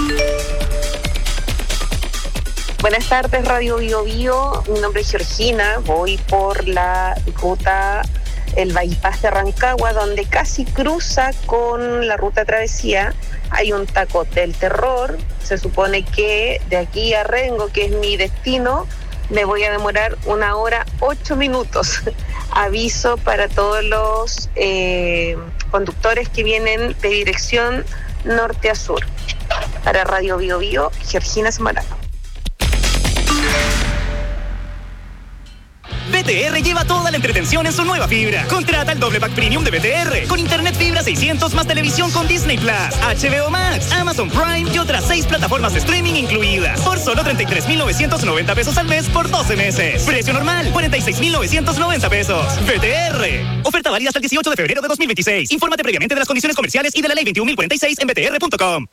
Buenas tardes, Radio Bio Bio. Mi nombre es Georgina. Voy por la ruta, el bypass de Rancagua, donde casi cruza con la ruta travesía. Hay un taco del terror. Se supone que de aquí a Rengo, que es mi destino, me voy a demorar 1 hora 8 minutos. Aviso para todos los conductores que vienen de dirección norte a sur. Para Radio Bio Bio, Georgina Samarano. BTR lleva toda la entretención en su nueva fibra. Contrata el doble pack premium de BTR con internet fibra 600 más televisión con Disney Plus, HBO Max, Amazon Prime y otras 6 plataformas de streaming incluidas por solo 33,990 pesos al mes por 12 meses. Precio normal, 46,990 pesos. BTR. Oferta válida hasta el 18 de febrero de 2026. Infórmate previamente de las condiciones comerciales y de la ley 21.046 en btr.com.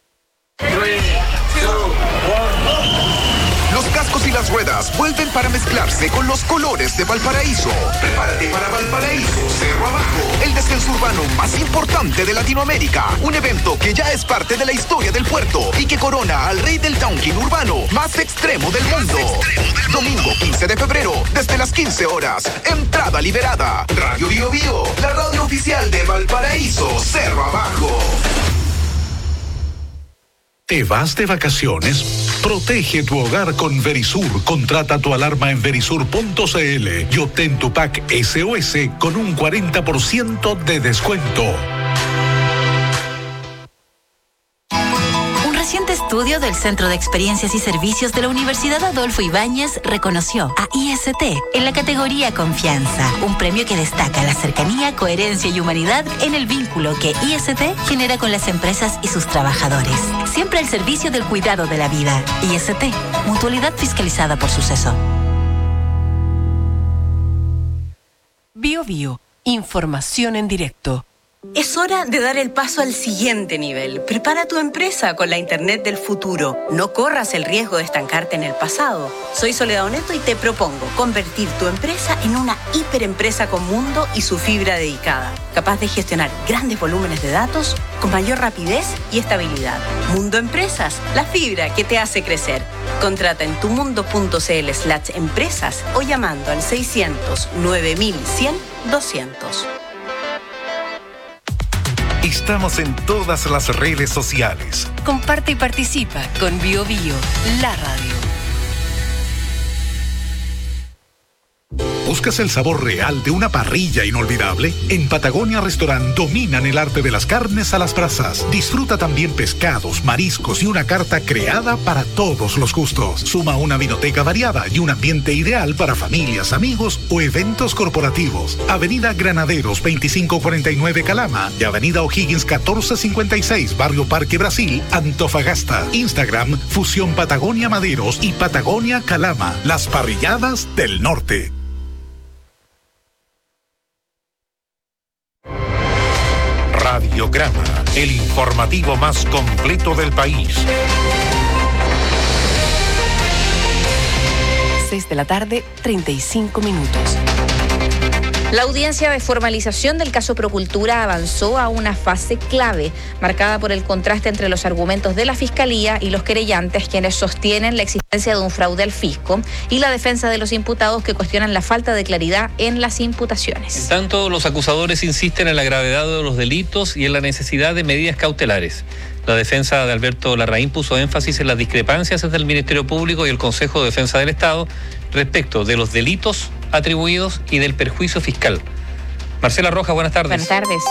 Los cascos y las ruedas vuelven para mezclarse con los colores de Valparaíso. Prepárate para Valparaíso Cerro Abajo, el descenso urbano más importante de Latinoamérica. Un evento que ya es parte de la historia del puerto y que corona al rey del downhill urbano más extremo del mundo. Domingo 15 de febrero, desde las 15 horas. Entrada liberada. Radio Bio Bio, la radio oficial de Valparaíso Cerro Abajo. ¿Te vas de vacaciones? Protege tu hogar con Verisur. Contrata tu alarma en verisur.cl y obtén tu pack SOS con un 40% de descuento. Un reciente estudio del Centro de Experiencias y Servicios de la Universidad Adolfo Ibáñez reconoció a IST en la categoría Confianza, un premio que destaca la cercanía, coherencia y humanidad en el vínculo que IST genera con las empresas y sus trabajadores. Siempre al servicio del cuidado de la vida. IST, mutualidad fiscalizada por Suceso. Bio Bio, información en directo. Es hora de dar el paso al siguiente nivel. Prepara tu empresa con la Internet del futuro. No corras el riesgo de estancarte en el pasado. Soy Soledad Oneto y te propongo convertir tu empresa en una hiperempresa con mundo y su fibra dedicada, capaz de gestionar grandes volúmenes de datos con mayor rapidez y estabilidad. Mundo Empresas, la fibra que te hace crecer. Contrata en tumundo.cl/empresas o llamando al 600 9100 200. Estamos en todas las redes sociales. Comparte y participa con BioBio, la radio. ¿Buscas el sabor real de una parrilla inolvidable? En Patagonia Restaurant dominan el arte de las carnes a las brasas. Disfruta también pescados, mariscos y una carta creada para todos los gustos. Suma una vinoteca variada y un ambiente ideal para familias, amigos o eventos corporativos. Avenida Granaderos 2549 Calama y Avenida O'Higgins 1456 Barrio Parque Brasil, Antofagasta. Instagram Fusión Patagonia Maderos y Patagonia Calama. Las parrilladas del norte. Radiograma, el informativo más completo del país. 6 de la tarde, 35 minutos. La audiencia de formalización del caso Procultura avanzó a una fase clave, marcada por el contraste entre los argumentos de la Fiscalía y los querellantes, quienes sostienen la existencia de un fraude al fisco, y la defensa de los imputados, que cuestionan la falta de claridad en las imputaciones. En tanto, los acusadores insisten en la gravedad de los delitos y en la necesidad de medidas cautelares. La defensa de Alberto Larraín puso énfasis en las discrepancias entre el Ministerio Público y el Consejo de Defensa del Estado respecto de los delitos atribuidos y del perjuicio fiscal. Marcela Rojas, buenas tardes. Buenas tardes.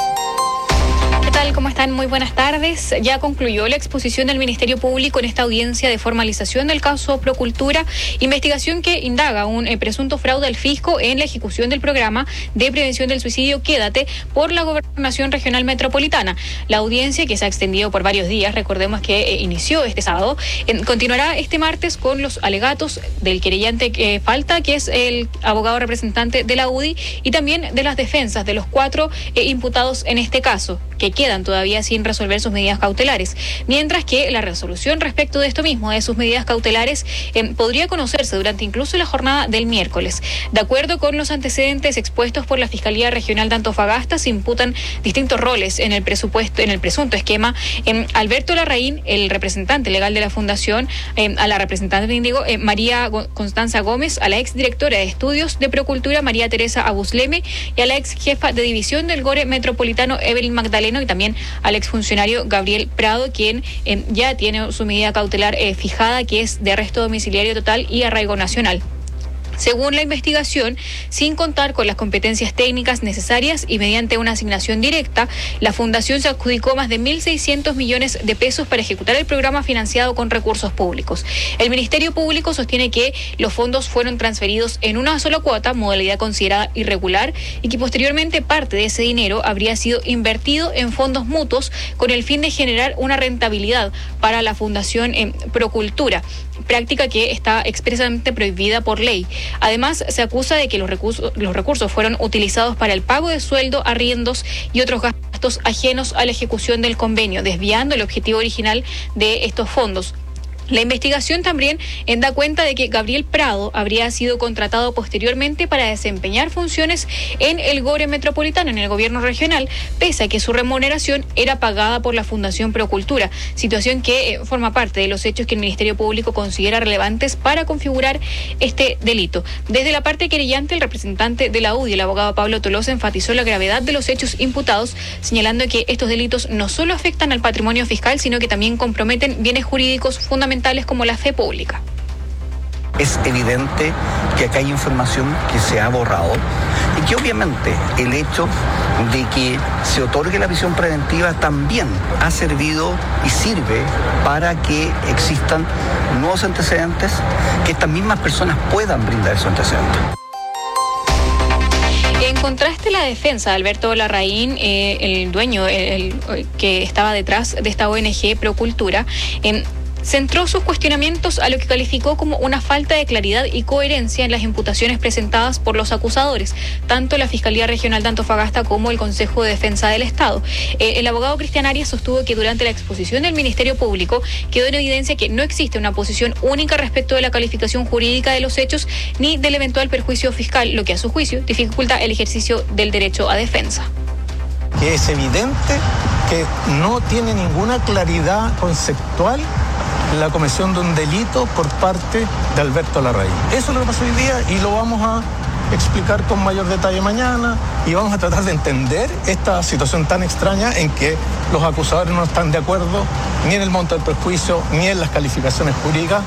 ¿Qué tal? ¿Cómo están? Muy buenas tardes. Ya concluyó la exposición del Ministerio Público en esta audiencia de formalización del caso Procultura, investigación que indaga un presunto fraude al fisco en la ejecución del programa de prevención del suicidio Quédate por la Gobernación Regional Metropolitana. La audiencia, que se ha extendido por varios días, recordemos que inició este sábado, continuará este martes con los alegatos del querellante que falta, que es el abogado representante de la UDI, y también de las defensas de los 4 imputados en este caso, que quedan todavía sin resolver sus medidas cautelares, mientras que la resolución respecto de esto mismo, de sus medidas cautelares, podría conocerse durante incluso la jornada del miércoles. De acuerdo con los antecedentes expuestos por la Fiscalía Regional de Antofagasta, se imputan distintos roles en el presunto esquema. Alberto Larraín, el representante legal de la Fundación, a la representante de Índigo, María Constanza Gómez, a la exdirectora de Estudios de Procultura, María Teresa Abusleme, y a la ex jefa de división del GORE Metropolitano, Evelyn Magdaleno, y también al exfuncionario Gabriel Prado, quien ya tiene su medida cautelar fijada, que es de arresto domiciliario total y arraigo nacional. Según la investigación, sin contar con las competencias técnicas necesarias y mediante una asignación directa, la Fundación se adjudicó más de 1.600 millones de pesos para ejecutar el programa financiado con recursos públicos. El Ministerio Público sostiene que los fondos fueron transferidos en una sola cuota, modalidad considerada irregular, y que posteriormente parte de ese dinero habría sido invertido en fondos mutuos con el fin de generar una rentabilidad para la Fundación Procultura, práctica que está expresamente prohibida por ley. Además, se acusa de que los recursos fueron utilizados para el pago de sueldo, arriendos y otros gastos ajenos a la ejecución del convenio, desviando el objetivo original de estos fondos. La investigación también da cuenta de que Gabriel Prado habría sido contratado posteriormente para desempeñar funciones en el GORE Metropolitano, en el gobierno regional, pese a que su remuneración era pagada por la Fundación Procultura, situación que forma parte de los hechos que el Ministerio Público considera relevantes para configurar este delito. Desde la parte querellante, el representante de la UDI, el abogado Pablo Tolosa, enfatizó la gravedad de los hechos imputados, señalando que estos delitos no solo afectan al patrimonio fiscal, sino que también comprometen bienes jurídicos fundamentales como la fe pública. Es evidente que acá hay información que se ha borrado y que obviamente el hecho de que se otorgue la prisión preventiva también ha servido y sirve para que existan nuevos antecedentes, que estas mismas personas puedan brindar esos antecedentes. En contraste, la defensa de Alberto Larraín, el dueño, el que estaba detrás de esta ONG Procultura, centró sus cuestionamientos a lo que calificó como una falta de claridad y coherencia en las imputaciones presentadas por los acusadores, tanto la Fiscalía Regional de Antofagasta como el Consejo de Defensa del Estado. El abogado Cristian Arias sostuvo que durante la exposición del Ministerio Público quedó en evidencia que no existe una posición única respecto de la calificación jurídica de los hechos ni del eventual perjuicio fiscal, lo que a su juicio dificulta el ejercicio del derecho a defensa. Que es evidente que no tiene ninguna claridad conceptual la comisión de un delito por parte de Alberto Larraín. Eso es lo que pasó hoy día y lo vamos a explicar con mayor detalle mañana y vamos a tratar de entender esta situación tan extraña en que los acusadores no están de acuerdo ni en el monto del perjuicio ni en las calificaciones jurídicas.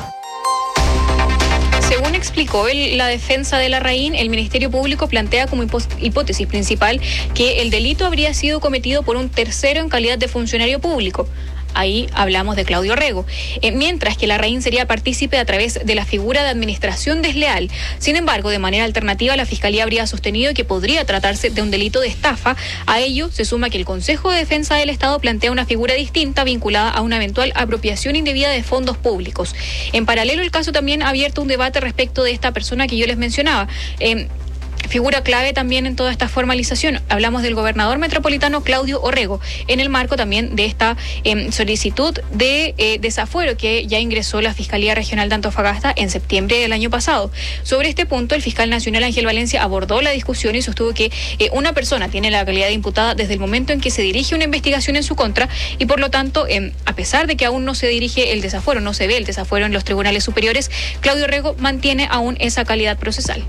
Según explicó la defensa de Larraín, el Ministerio Público plantea como hipótesis principal que el delito habría sido cometido por un tercero en calidad de funcionario público. Ahí hablamos de Claudio Rego, mientras que Larraín sería partícipe a través de la figura de administración desleal. Sin embargo, de manera alternativa, la Fiscalía habría sostenido que podría tratarse de un delito de estafa. A ello se suma que el Consejo de Defensa del Estado plantea una figura distinta vinculada a una eventual apropiación indebida de fondos públicos. En paralelo, el caso también ha abierto un debate respecto de esta persona que yo les mencionaba. Figura clave también en toda esta formalización. Hablamos del gobernador metropolitano Claudio Orrego, en el marco también de esta solicitud de desafuero que ya ingresó la Fiscalía Regional de Antofagasta en septiembre del año pasado. Sobre este punto, el fiscal nacional Ángel Valencia abordó la discusión y sostuvo que una persona tiene la calidad de imputada desde el momento en que se dirige una investigación en su contra y por lo tanto, a pesar de que aún no se dirige el desafuero, no se ve el desafuero en los tribunales superiores, Claudio Orrego mantiene aún esa calidad procesal.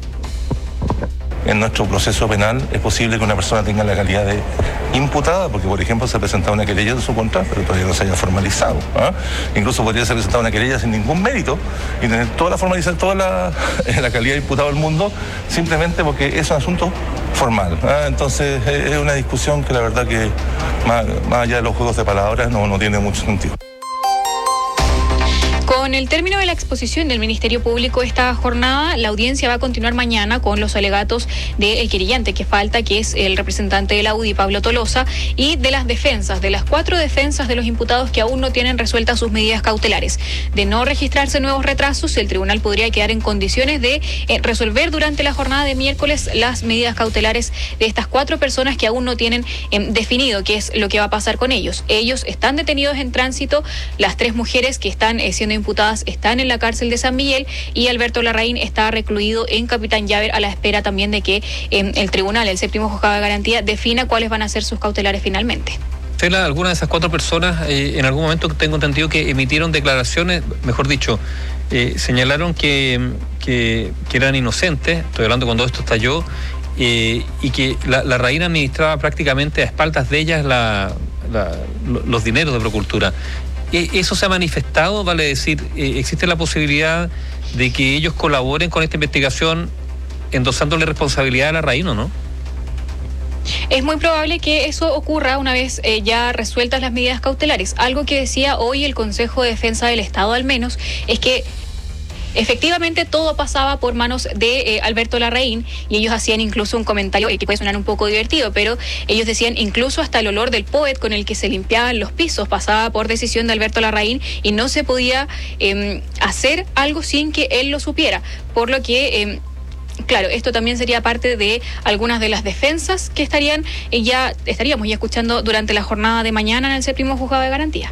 En nuestro proceso penal es posible que una persona tenga la calidad de imputada, porque por ejemplo se ha presentado una querella en su contra, pero todavía no se haya formalizado. Incluso podría ser presentada una querella sin ningún mérito y tener toda la formalización, toda la calidad de imputado del mundo, simplemente porque es un asunto formal. Entonces es una discusión que la verdad que más allá de los juegos de palabras no tiene mucho sentido. Con el término de la exposición del Ministerio Público esta jornada, la audiencia va a continuar mañana con los alegatos del querellante que falta, que es el representante de la UDI, Pablo Tolosa, y de las defensas, de las 4 defensas de los imputados que aún no tienen resueltas sus medidas cautelares. De no registrarse nuevos retrasos, el tribunal podría quedar en condiciones de resolver durante la jornada de miércoles las medidas cautelares de estas 4 personas que aún no tienen definido qué es lo que va a pasar con ellos. Ellos están detenidos en tránsito, las 3 mujeres que están siendo imputadas están en la cárcel de San Miguel y Alberto Larraín está recluido en Capitán Llaver a la espera también de que el tribunal, el séptimo juzgado de garantía, defina cuáles van a ser sus cautelares finalmente. Estela, algunas de esas 4 personas en algún momento tengo entendido que emitieron declaraciones, mejor dicho, señalaron que eran inocentes, estoy hablando cuando esto estalló, y que Larraín administraba prácticamente a espaldas de ellas los dineros de Procultura. ¿Eso se ha manifestado? Vale decir, ¿existe la posibilidad de que ellos colaboren con esta investigación endosándole responsabilidad a Larraín o no? Es muy probable que eso ocurra una vez ya resueltas las medidas cautelares. Algo que decía hoy el Consejo de Defensa del Estado al menos es que efectivamente todo pasaba por manos de Alberto Larraín y ellos hacían incluso un comentario que puede sonar un poco divertido, pero ellos decían incluso hasta el olor del poet con el que se limpiaban los pisos pasaba por decisión de Alberto Larraín y no se podía hacer algo sin que él lo supiera, por lo que claro, esto también sería parte de algunas de las defensas que estaríamos ya escuchando durante la jornada de mañana en el séptimo juzgado de garantía.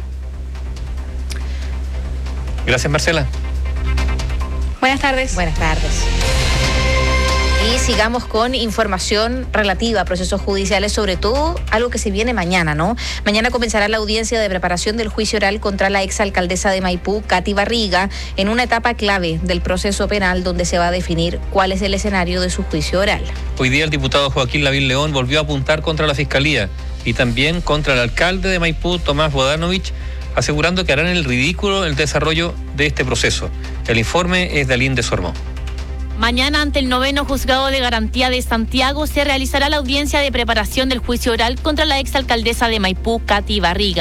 Gracias, Marcela. Buenas tardes. Buenas tardes. Y sigamos con información relativa a procesos judiciales, sobre todo algo que se viene mañana, ¿no? Mañana comenzará la audiencia de preparación del juicio oral contra la exalcaldesa de Maipú, Katy Barriga, en una etapa clave del proceso penal donde se va a definir cuál es el escenario de su juicio oral. Hoy día el diputado Joaquín Lavín León volvió a apuntar contra la Fiscalía y también contra el alcalde de Maipú, Tomás Bodanovich, asegurando que harán el ridículo el desarrollo de este proceso. El informe es de Aline de Sormó. Mañana, ante el 9º Juzgado de Garantía de Santiago, se realizará la audiencia de preparación del juicio oral contra la exalcaldesa de Maipú, Katy Barriga.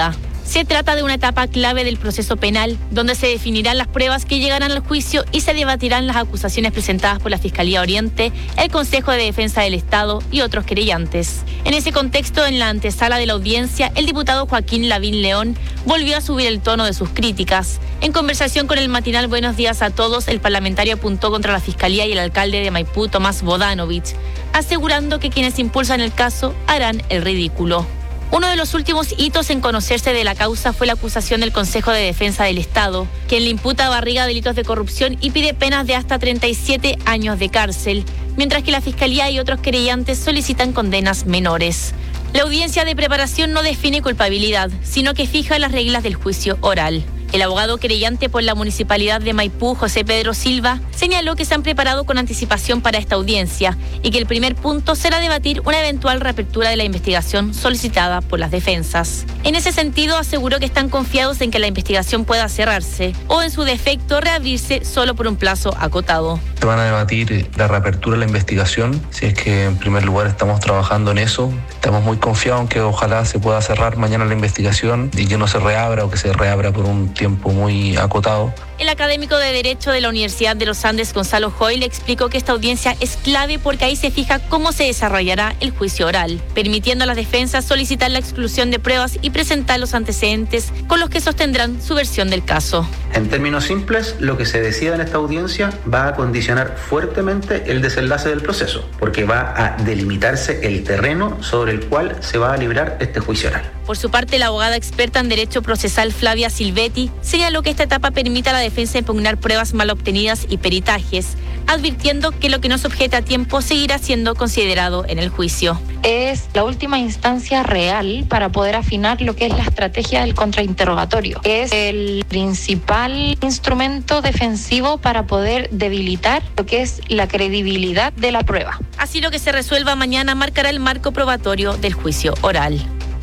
Se trata de una etapa clave del proceso penal, donde se definirán las pruebas que llegarán al juicio y se debatirán las acusaciones presentadas por la Fiscalía Oriente, el Consejo de Defensa del Estado y otros querellantes. En ese contexto, en la antesala de la audiencia, el diputado Joaquín Lavín León volvió a subir el tono de sus críticas. En conversación con el matinal Buenos Días a Todos, el parlamentario apuntó contra la Fiscalía y el alcalde de Maipú, Tomás Bodanovich, asegurando que quienes impulsan el caso harán el ridículo. Uno de los últimos hitos en conocerse de la causa fue la acusación del Consejo de Defensa del Estado, quien le imputa a Barriga delitos de corrupción y pide penas de hasta 37 años de cárcel, mientras que la Fiscalía y otros querellantes solicitan condenas menores. La audiencia de preparación no define culpabilidad, sino que fija las reglas del juicio oral. El abogado querellante por la Municipalidad de Maipú, José Pedro Silva, señaló que se han preparado con anticipación para esta audiencia y que el primer punto será debatir una eventual reapertura de la investigación solicitada por las defensas. En ese sentido, aseguró que están confiados en que la investigación pueda cerrarse o, en su defecto, reabrirse solo por un plazo acotado. Se van a debatir la reapertura de la investigación, si es que en primer lugar estamos trabajando en eso. Estamos muy confiados en que ojalá se pueda cerrar mañana la investigación y que no se reabra o que se reabra por un tiempo muy acotado. El académico de Derecho de la Universidad de los Andes, Gonzalo Hoyle, explicó que esta audiencia es clave porque ahí se fija cómo se desarrollará el juicio oral, permitiendo a las defensas solicitar la exclusión de pruebas y presentar los antecedentes con los que sostendrán su versión del caso. En términos simples, lo que se decida en esta audiencia va a condicionar fuertemente el desenlace del proceso, porque va a delimitarse el terreno sobre el cual se va a librar este juicio oral. Por su parte, la abogada experta en Derecho Procesal Flavia Silvetti señaló que esta etapa permite a la defensa impugnar pruebas mal obtenidas y peritajes, advirtiendo que lo que no se objeta a tiempo seguirá siendo considerado en el juicio. Es la última instancia real para poder afinar lo que es la estrategia del contrainterrogatorio. Es el principal instrumento defensivo para poder debilitar lo que es la credibilidad de la prueba. Así, lo que se resuelva mañana marcará el marco probatorio del juicio oral.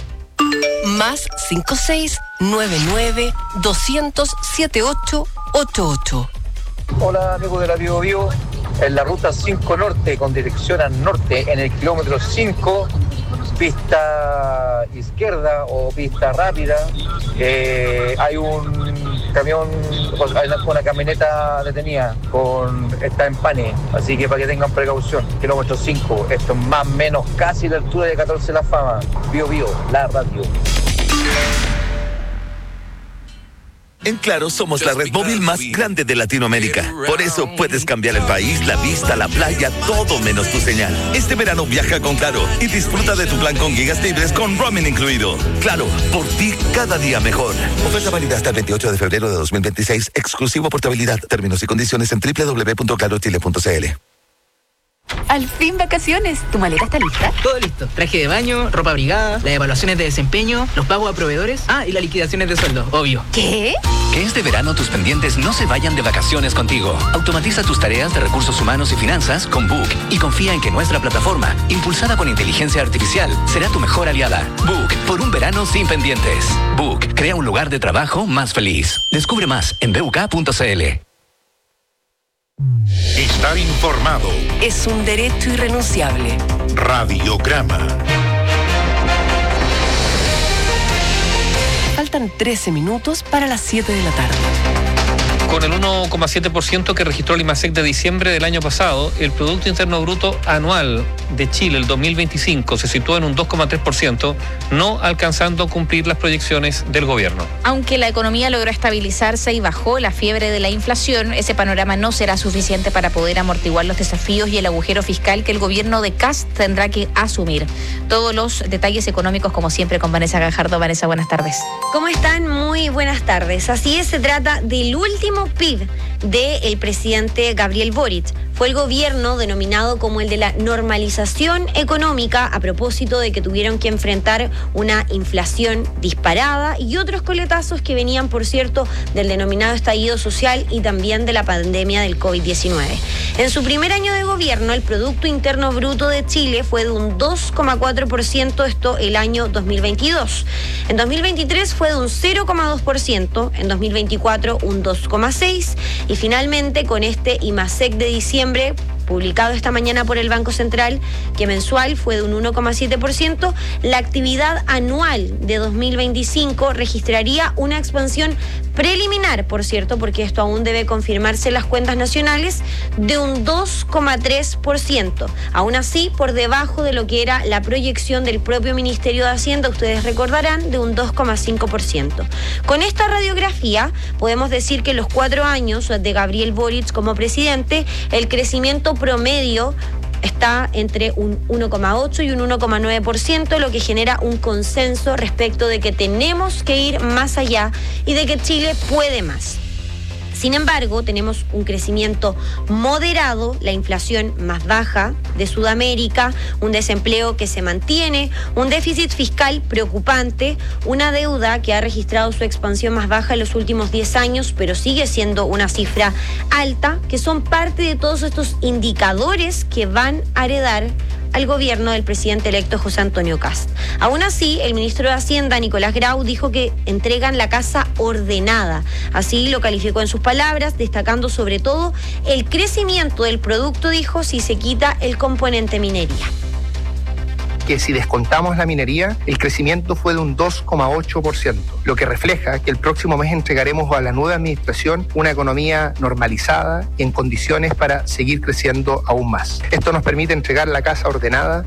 Más 5699 200 7888. Hola amigos de la Bio Bio, en la ruta 5 Norte con dirección al norte en el kilómetro 5, pista izquierda o pista rápida, hay un camión, una camioneta detenida, está en pane, así que para que tengan precaución. Kilómetro 5, esto es más o menos casi la altura de 14 La Fama. Bio Bio, la radio. En Claro somos la red móvil más grande de Latinoamérica. Por eso puedes cambiar el país, la vista, la playa, todo menos tu señal. Este verano viaja con Claro y disfruta de tu plan con gigas libres con roaming incluido. Claro, por ti cada día mejor. Oferta válida hasta el 28 de febrero de 2026. Exclusivo portabilidad. Términos y condiciones en www.clarochile.cl. Al fin vacaciones. ¿Tu maleta está lista? Todo listo. Traje de baño, ropa abrigada, las evaluaciones de desempeño, los pagos a proveedores, y las liquidaciones de sueldo, obvio. ¿Qué? Que este verano tus pendientes no se vayan de vacaciones contigo. Automatiza tus tareas de recursos humanos y finanzas con Book y confía en que nuestra plataforma, impulsada con inteligencia artificial, será tu mejor aliada. Book, por un verano sin pendientes. Book, crea un lugar de trabajo más feliz. Descubre más en buk.cl. Estar informado es un derecho irrenunciable. Radiograma. Faltan 13 minutos para las 7 de la tarde. Con el 1,7% que registró el IMASEC de diciembre del año pasado, el Producto Interno Bruto anual de Chile, el 2025, se situó en un 2,3%, no alcanzando a cumplir las proyecciones del gobierno. Aunque la economía logró estabilizarse y bajó la fiebre de la inflación, ese panorama no será suficiente para poder amortiguar los desafíos y el agujero fiscal que el gobierno de Kast tendrá que asumir. Todos los detalles económicos, como siempre, con Vanessa Gajardo. Vanessa, buenas tardes. ¿Cómo están? Muy buenas tardes. Así es, se trata del último PIB del presidente Gabriel Boric. Fue el gobierno denominado como el de la normalización económica a propósito de que tuvieron que enfrentar una inflación disparada y otros coletazos que venían, por cierto, del denominado estallido social y también de la pandemia del COVID-19. En su primer año de gobierno, el Producto Interno Bruto de Chile fue de un 2,4%, esto el año 2022. En 2023 fue de un 0,2%, en 2024 un 2,6%, y finalmente con este IMASEC de diciembre publicado esta mañana por el Banco Central, que mensual fue de un 1,7%, la actividad anual de 2025 registraría una expansión preliminar, por cierto, porque esto aún debe confirmarse en las cuentas nacionales, de un 2,3%. Aún así, por debajo de lo que era la proyección del propio Ministerio de Hacienda, ustedes recordarán, de un 2,5%. Con esta radiografía, podemos decir que en los 4 años de Gabriel Boric como presidente, el crecimiento promedio está entre un 1,8 y un 1,9%, lo que genera un consenso respecto de que tenemos que ir más allá y de que Chile puede más. Sin embargo, tenemos un crecimiento moderado, la inflación más baja de Sudamérica, un desempleo que se mantiene, un déficit fiscal preocupante, una deuda que ha registrado su expansión más baja en los últimos 10 años, pero sigue siendo una cifra alta, que son parte de todos estos indicadores que van a heredar al gobierno del presidente electo José Antonio Kast. Aún así, el ministro de Hacienda, Nicolás Grau, dijo que entregan la casa ordenada. Así lo calificó en sus palabras, destacando sobre todo el crecimiento del producto, dijo, si se quita el componente minería. Que si descontamos la minería, el crecimiento fue de un 2,8%, lo que refleja que el próximo mes entregaremos a la nueva administración una economía normalizada y en condiciones para seguir creciendo aún más. Esto nos permite entregar la casa ordenada.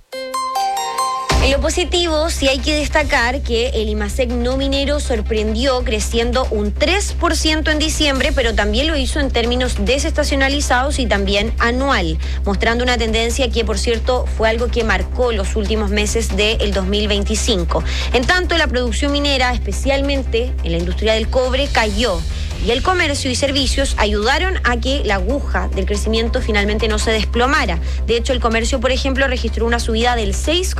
En lo positivo, sí hay que destacar que el IMASEC no minero sorprendió creciendo un 3% en diciembre, pero también lo hizo en términos desestacionalizados y también anual, mostrando una tendencia que, por cierto, fue algo que marcó los últimos meses del 2025. En tanto, la producción minera, especialmente en la industria del cobre, cayó. Y el comercio y servicios ayudaron a que la aguja del crecimiento finalmente no se desplomara. De hecho, el comercio, por ejemplo, registró una subida del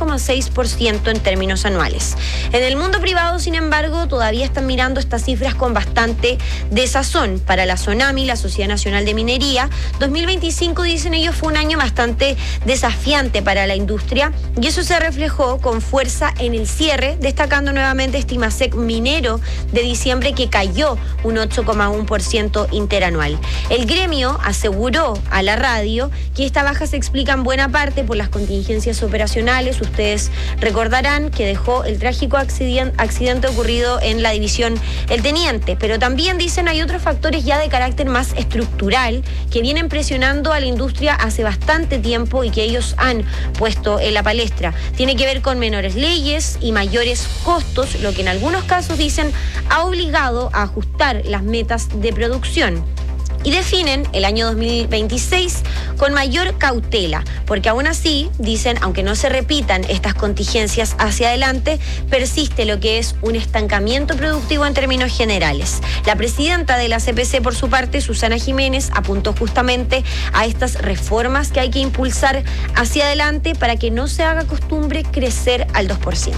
6,6% en términos anuales. En el mundo privado, sin embargo, todavía están mirando estas cifras con bastante desazón. Para la SONAMI, la Sociedad Nacional de Minería, 2025, dicen ellos, fue un año bastante desafiante para la industria y eso se reflejó con fuerza en el cierre, destacando nuevamente este IMASEC minero de diciembre que cayó un 8,1% interanual. El gremio aseguró a la radio que esta baja se explica en buena parte por las contingencias operacionales. Ustedes recordarán que dejó el trágico accidente ocurrido en la división El Teniente, pero también dicen hay otros factores ya de carácter más estructural que vienen presionando a la industria hace bastante tiempo y que ellos han puesto en la palestra. Tiene que ver con menores leyes y mayores costos, lo que en algunos casos dicen ha obligado a ajustar las metas de producción. Y definen el año 2026 con mayor cautela, porque aún así, dicen, aunque no se repitan estas contingencias hacia adelante, persiste lo que es un estancamiento productivo en términos generales. La presidenta de la CPC, por su parte, Susana Jiménez, apuntó justamente a estas reformas que hay que impulsar hacia adelante para que no se haga costumbre crecer al 2%.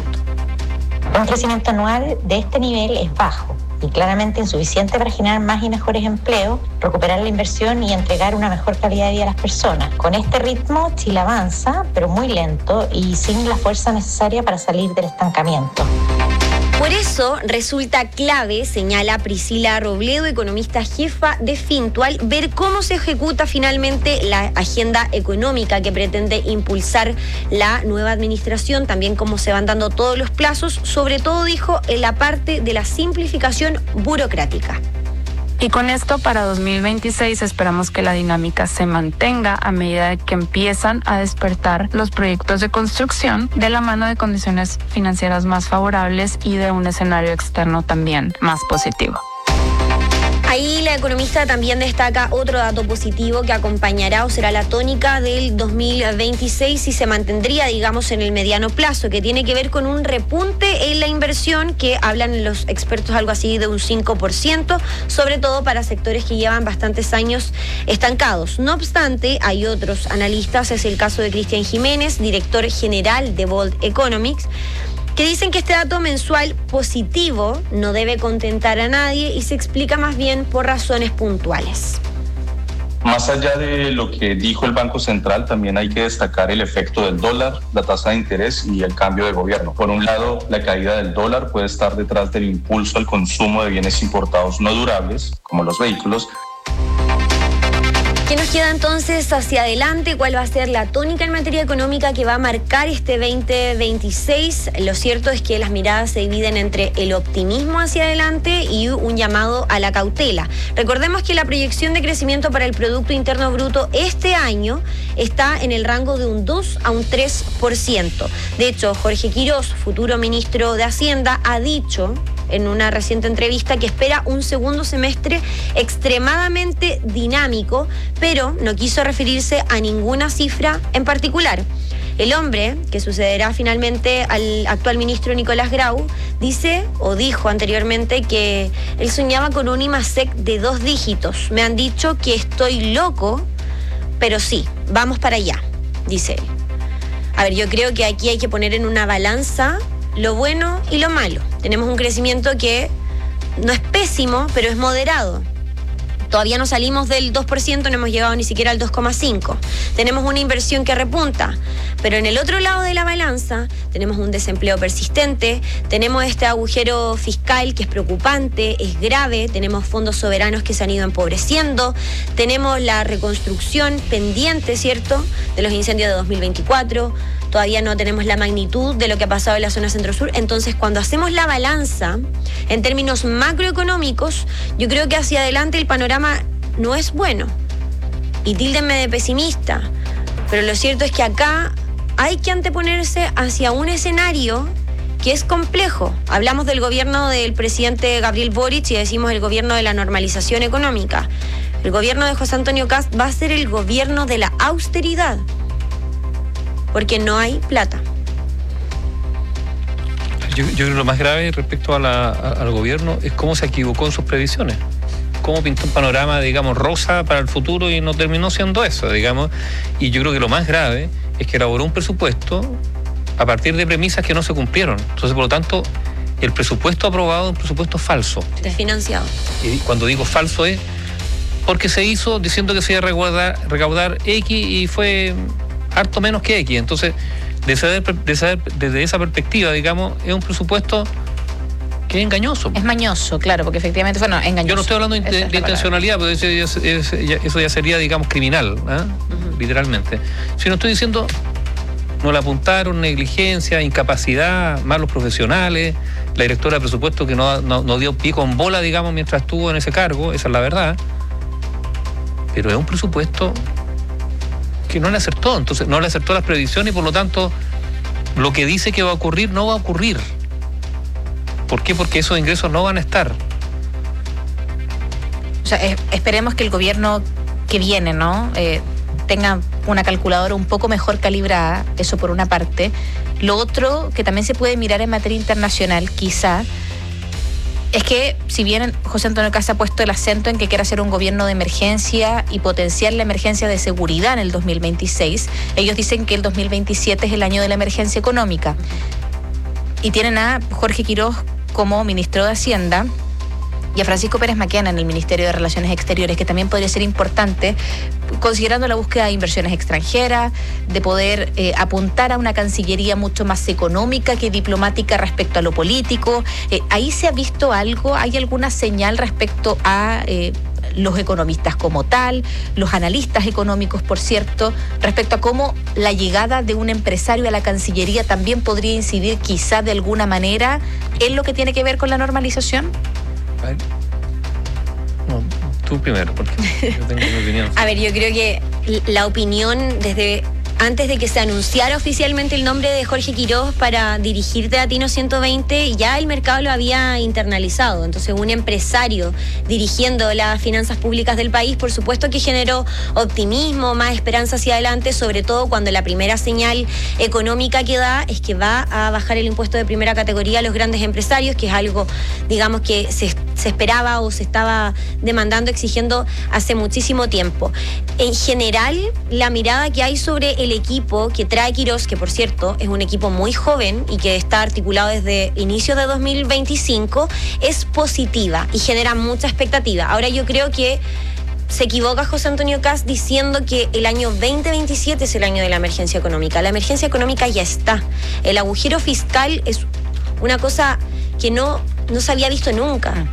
Un crecimiento anual de este nivel es bajo y claramente insuficiente para generar más y mejores empleos, recuperar la inversión y entregar una mejor calidad de vida a las personas. Con este ritmo, Chile avanza, pero muy lento y sin la fuerza necesaria para salir del estancamiento. Por eso resulta clave, señala Priscila Robledo, economista jefa de Fintual, ver cómo se ejecuta finalmente la agenda económica que pretende impulsar la nueva administración, también cómo se van dando todos los plazos, sobre todo, dijo, en la parte de la simplificación burocrática. Y con esto para 2026 esperamos que la dinámica se mantenga a medida que empiezan a despertar los proyectos de construcción de la mano de condiciones financieras más favorables y de un escenario externo también más positivo. Ahí la economista también destaca otro dato positivo que acompañará o será la tónica del 2026 y se mantendría, digamos, en el mediano plazo, que tiene que ver con un repunte en la inversión que hablan los expertos algo así de un 5%, sobre todo para sectores que llevan bastantes años estancados. No obstante, hay otros analistas, es el caso de Cristian Jiménez, director general de Bold Economics, que dicen que este dato mensual positivo no debe contentar a nadie y se explica más bien por razones puntuales. Más allá de lo que dijo el Banco Central, también hay que destacar el efecto del dólar, la tasa de interés y el cambio de gobierno. Por un lado, la caída del dólar puede estar detrás del impulso al consumo de bienes importados no durables, como los vehículos. ¿Qué nos queda entonces hacia adelante? ¿Cuál va a ser la tónica en materia económica que va a marcar este 2026? Lo cierto es que las miradas se dividen entre el optimismo hacia adelante y un llamado a la cautela. Recordemos que la proyección de crecimiento para el Producto Interno Bruto este año está en el rango de un 2 a un 3%. De hecho, Jorge Quirós, futuro ministro de Hacienda, ha dicho en una reciente entrevista que espera un segundo semestre extremadamente dinámico, pero no quiso referirse a ninguna cifra en particular. El hombre, que sucederá finalmente al actual ministro Nicolás Grau, dijo anteriormente que él soñaba con un IMASEC de 2 dígitos. Me han dicho que estoy loco, pero sí, vamos para allá, dice él. A ver, yo creo que aquí hay que poner en una balanza lo bueno y lo malo. Tenemos un crecimiento que no es pésimo, pero es moderado. Todavía no salimos del 2%, no hemos llegado ni siquiera al 2,5%. Tenemos una inversión que repunta, pero en el otro lado de la balanza tenemos un desempleo persistente, tenemos este agujero fiscal que es preocupante, es grave, tenemos fondos soberanos que se han ido empobreciendo, tenemos la reconstrucción pendiente, ¿cierto?, de los incendios de 2024, todavía no tenemos la magnitud de lo que ha pasado en la zona centro-sur. Entonces, cuando hacemos la balanza en términos macroeconómicos, yo creo que hacia adelante el panorama no es bueno. Y tíldenme de pesimista, pero lo cierto es que acá hay que anteponerse hacia un escenario que es complejo. Hablamos del gobierno del presidente Gabriel Boric y decimos el gobierno de la normalización económica. El gobierno de José Antonio Kast va a ser el gobierno de la austeridad, porque no hay plata. Yo creo que lo más grave respecto al gobierno es cómo se equivocó en sus previsiones. Cómo pintó un panorama, digamos, rosa para el futuro y no terminó siendo eso, digamos. Y yo creo que lo más grave es que elaboró un presupuesto a partir de premisas que no se cumplieron. Entonces, por lo tanto, el presupuesto aprobado es un presupuesto falso. Desfinanciado. Y cuando digo falso es porque se hizo diciendo que se iba a recaudar X y fue harto menos que X. Entonces, desde esa perspectiva, digamos, es un presupuesto que es engañoso. Es mañoso, claro, porque efectivamente, engañoso. Yo no estoy hablando de intencionalidad, pero eso ya sería, digamos, criminal, literalmente. Si no estoy diciendo, no le apuntaron, negligencia, incapacidad, malos profesionales, la directora de presupuesto que no dio pie con bola, digamos, mientras estuvo en ese cargo, esa es la verdad. Pero es un presupuesto que no le acertó, entonces no le acertó las predicciones y por lo tanto lo que dice que va a ocurrir no va a ocurrir. ¿Por qué? Porque esos ingresos no van a estar. O sea, esperemos que el gobierno que viene, ¿no?, tenga una calculadora un poco mejor calibrada, eso por una parte. Lo otro que también se puede mirar en materia internacional, quizá, es que si bien José Antonio Kast ha puesto el acento en que quiere hacer un gobierno de emergencia y potenciar la emergencia de seguridad en el 2026, ellos dicen que el 2027 es el año de la emergencia económica. Y tienen a Jorge Quirós como ministro de Hacienda y a Francisco Pérez Maquena en el Ministerio de Relaciones Exteriores, que también podría ser importante considerando la búsqueda de inversiones extranjeras, de poder apuntar a una cancillería mucho más económica que diplomática respecto a lo político. ¿Ahí se ha visto algo? ¿Hay alguna señal respecto a los economistas como tal, los analistas económicos, por cierto, respecto a cómo la llegada de un empresario a la Cancillería también podría incidir quizá de alguna manera en lo que tiene que ver con la normalización? No, tú primero, porque yo tengo mi opinión. A ver, yo creo que la opinión desde antes de que se anunciara oficialmente el nombre de Jorge Quirós para dirigir Teatino 120, ya el mercado lo había internalizado. Entonces, un empresario dirigiendo las finanzas públicas del país, por supuesto que generó optimismo, más esperanza hacia adelante, sobre todo cuando la primera señal económica que da es que va a bajar el impuesto de primera categoría a los grandes empresarios, que es algo, digamos, que se esperaba o se estaba demandando, exigiendo hace muchísimo tiempo. En general, la mirada que hay sobre el equipo que trae Quirós, que por cierto es un equipo muy joven y que está articulado desde inicios de 2025, es positiva y genera mucha expectativa. Ahora yo creo que se equivoca José Antonio Kast diciendo que el año 2027 es el año de la emergencia económica. La emergencia económica ya está. El agujero fiscal es una cosa que no se había visto nunca.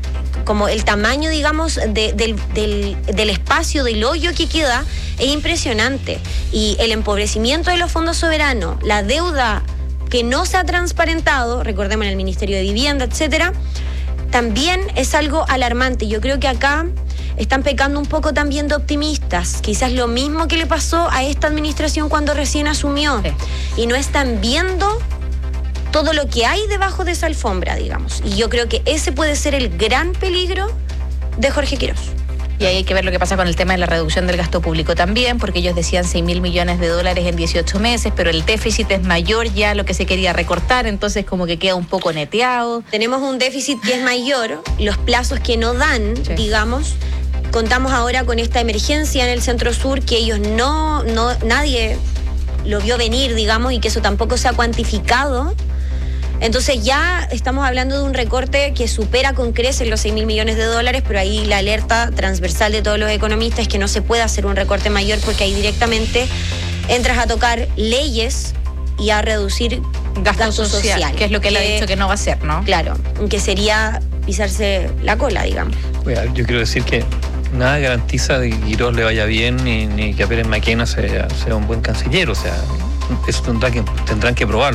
como el tamaño, digamos, del espacio, del hoyo que queda, es impresionante. Y el empobrecimiento de los fondos soberanos, la deuda que no se ha transparentado, recordemos en el Ministerio de Vivienda, etcétera, también es algo alarmante. Yo creo que acá están pecando un poco también de optimistas. Quizás lo mismo que le pasó a esta administración cuando recién asumió. Sí. Y no están viendo todo lo que hay debajo de esa alfombra, digamos. Y yo creo que ese puede ser el gran peligro de Jorge Quirós. Y ahí hay que ver lo que pasa con el tema de la reducción del gasto público también, porque ellos decían 6.000 millones de dólares en 18 meses, pero el déficit es mayor ya lo que se quería recortar, entonces como que queda un poco neteado. Tenemos un déficit que es mayor, los plazos que no dan, sí, digamos. Contamos ahora con esta emergencia en el Centro Sur que ellos nadie lo vio venir, digamos, y que eso tampoco se ha cuantificado. Entonces ya estamos hablando de un recorte que supera con creces los 6.000 millones de dólares, pero ahí la alerta transversal de todos los economistas es que no se puede hacer un recorte mayor porque ahí directamente entras a tocar leyes y a reducir gasto social, que es lo que él ha dicho que no va a hacer, ¿no? Claro, que sería pisarse la cola, digamos. Bueno, yo quiero decir que nada garantiza de que Quirós le vaya bien ni que Pérez Maquena sea un buen canciller, o sea, eso tendrán que probarlo.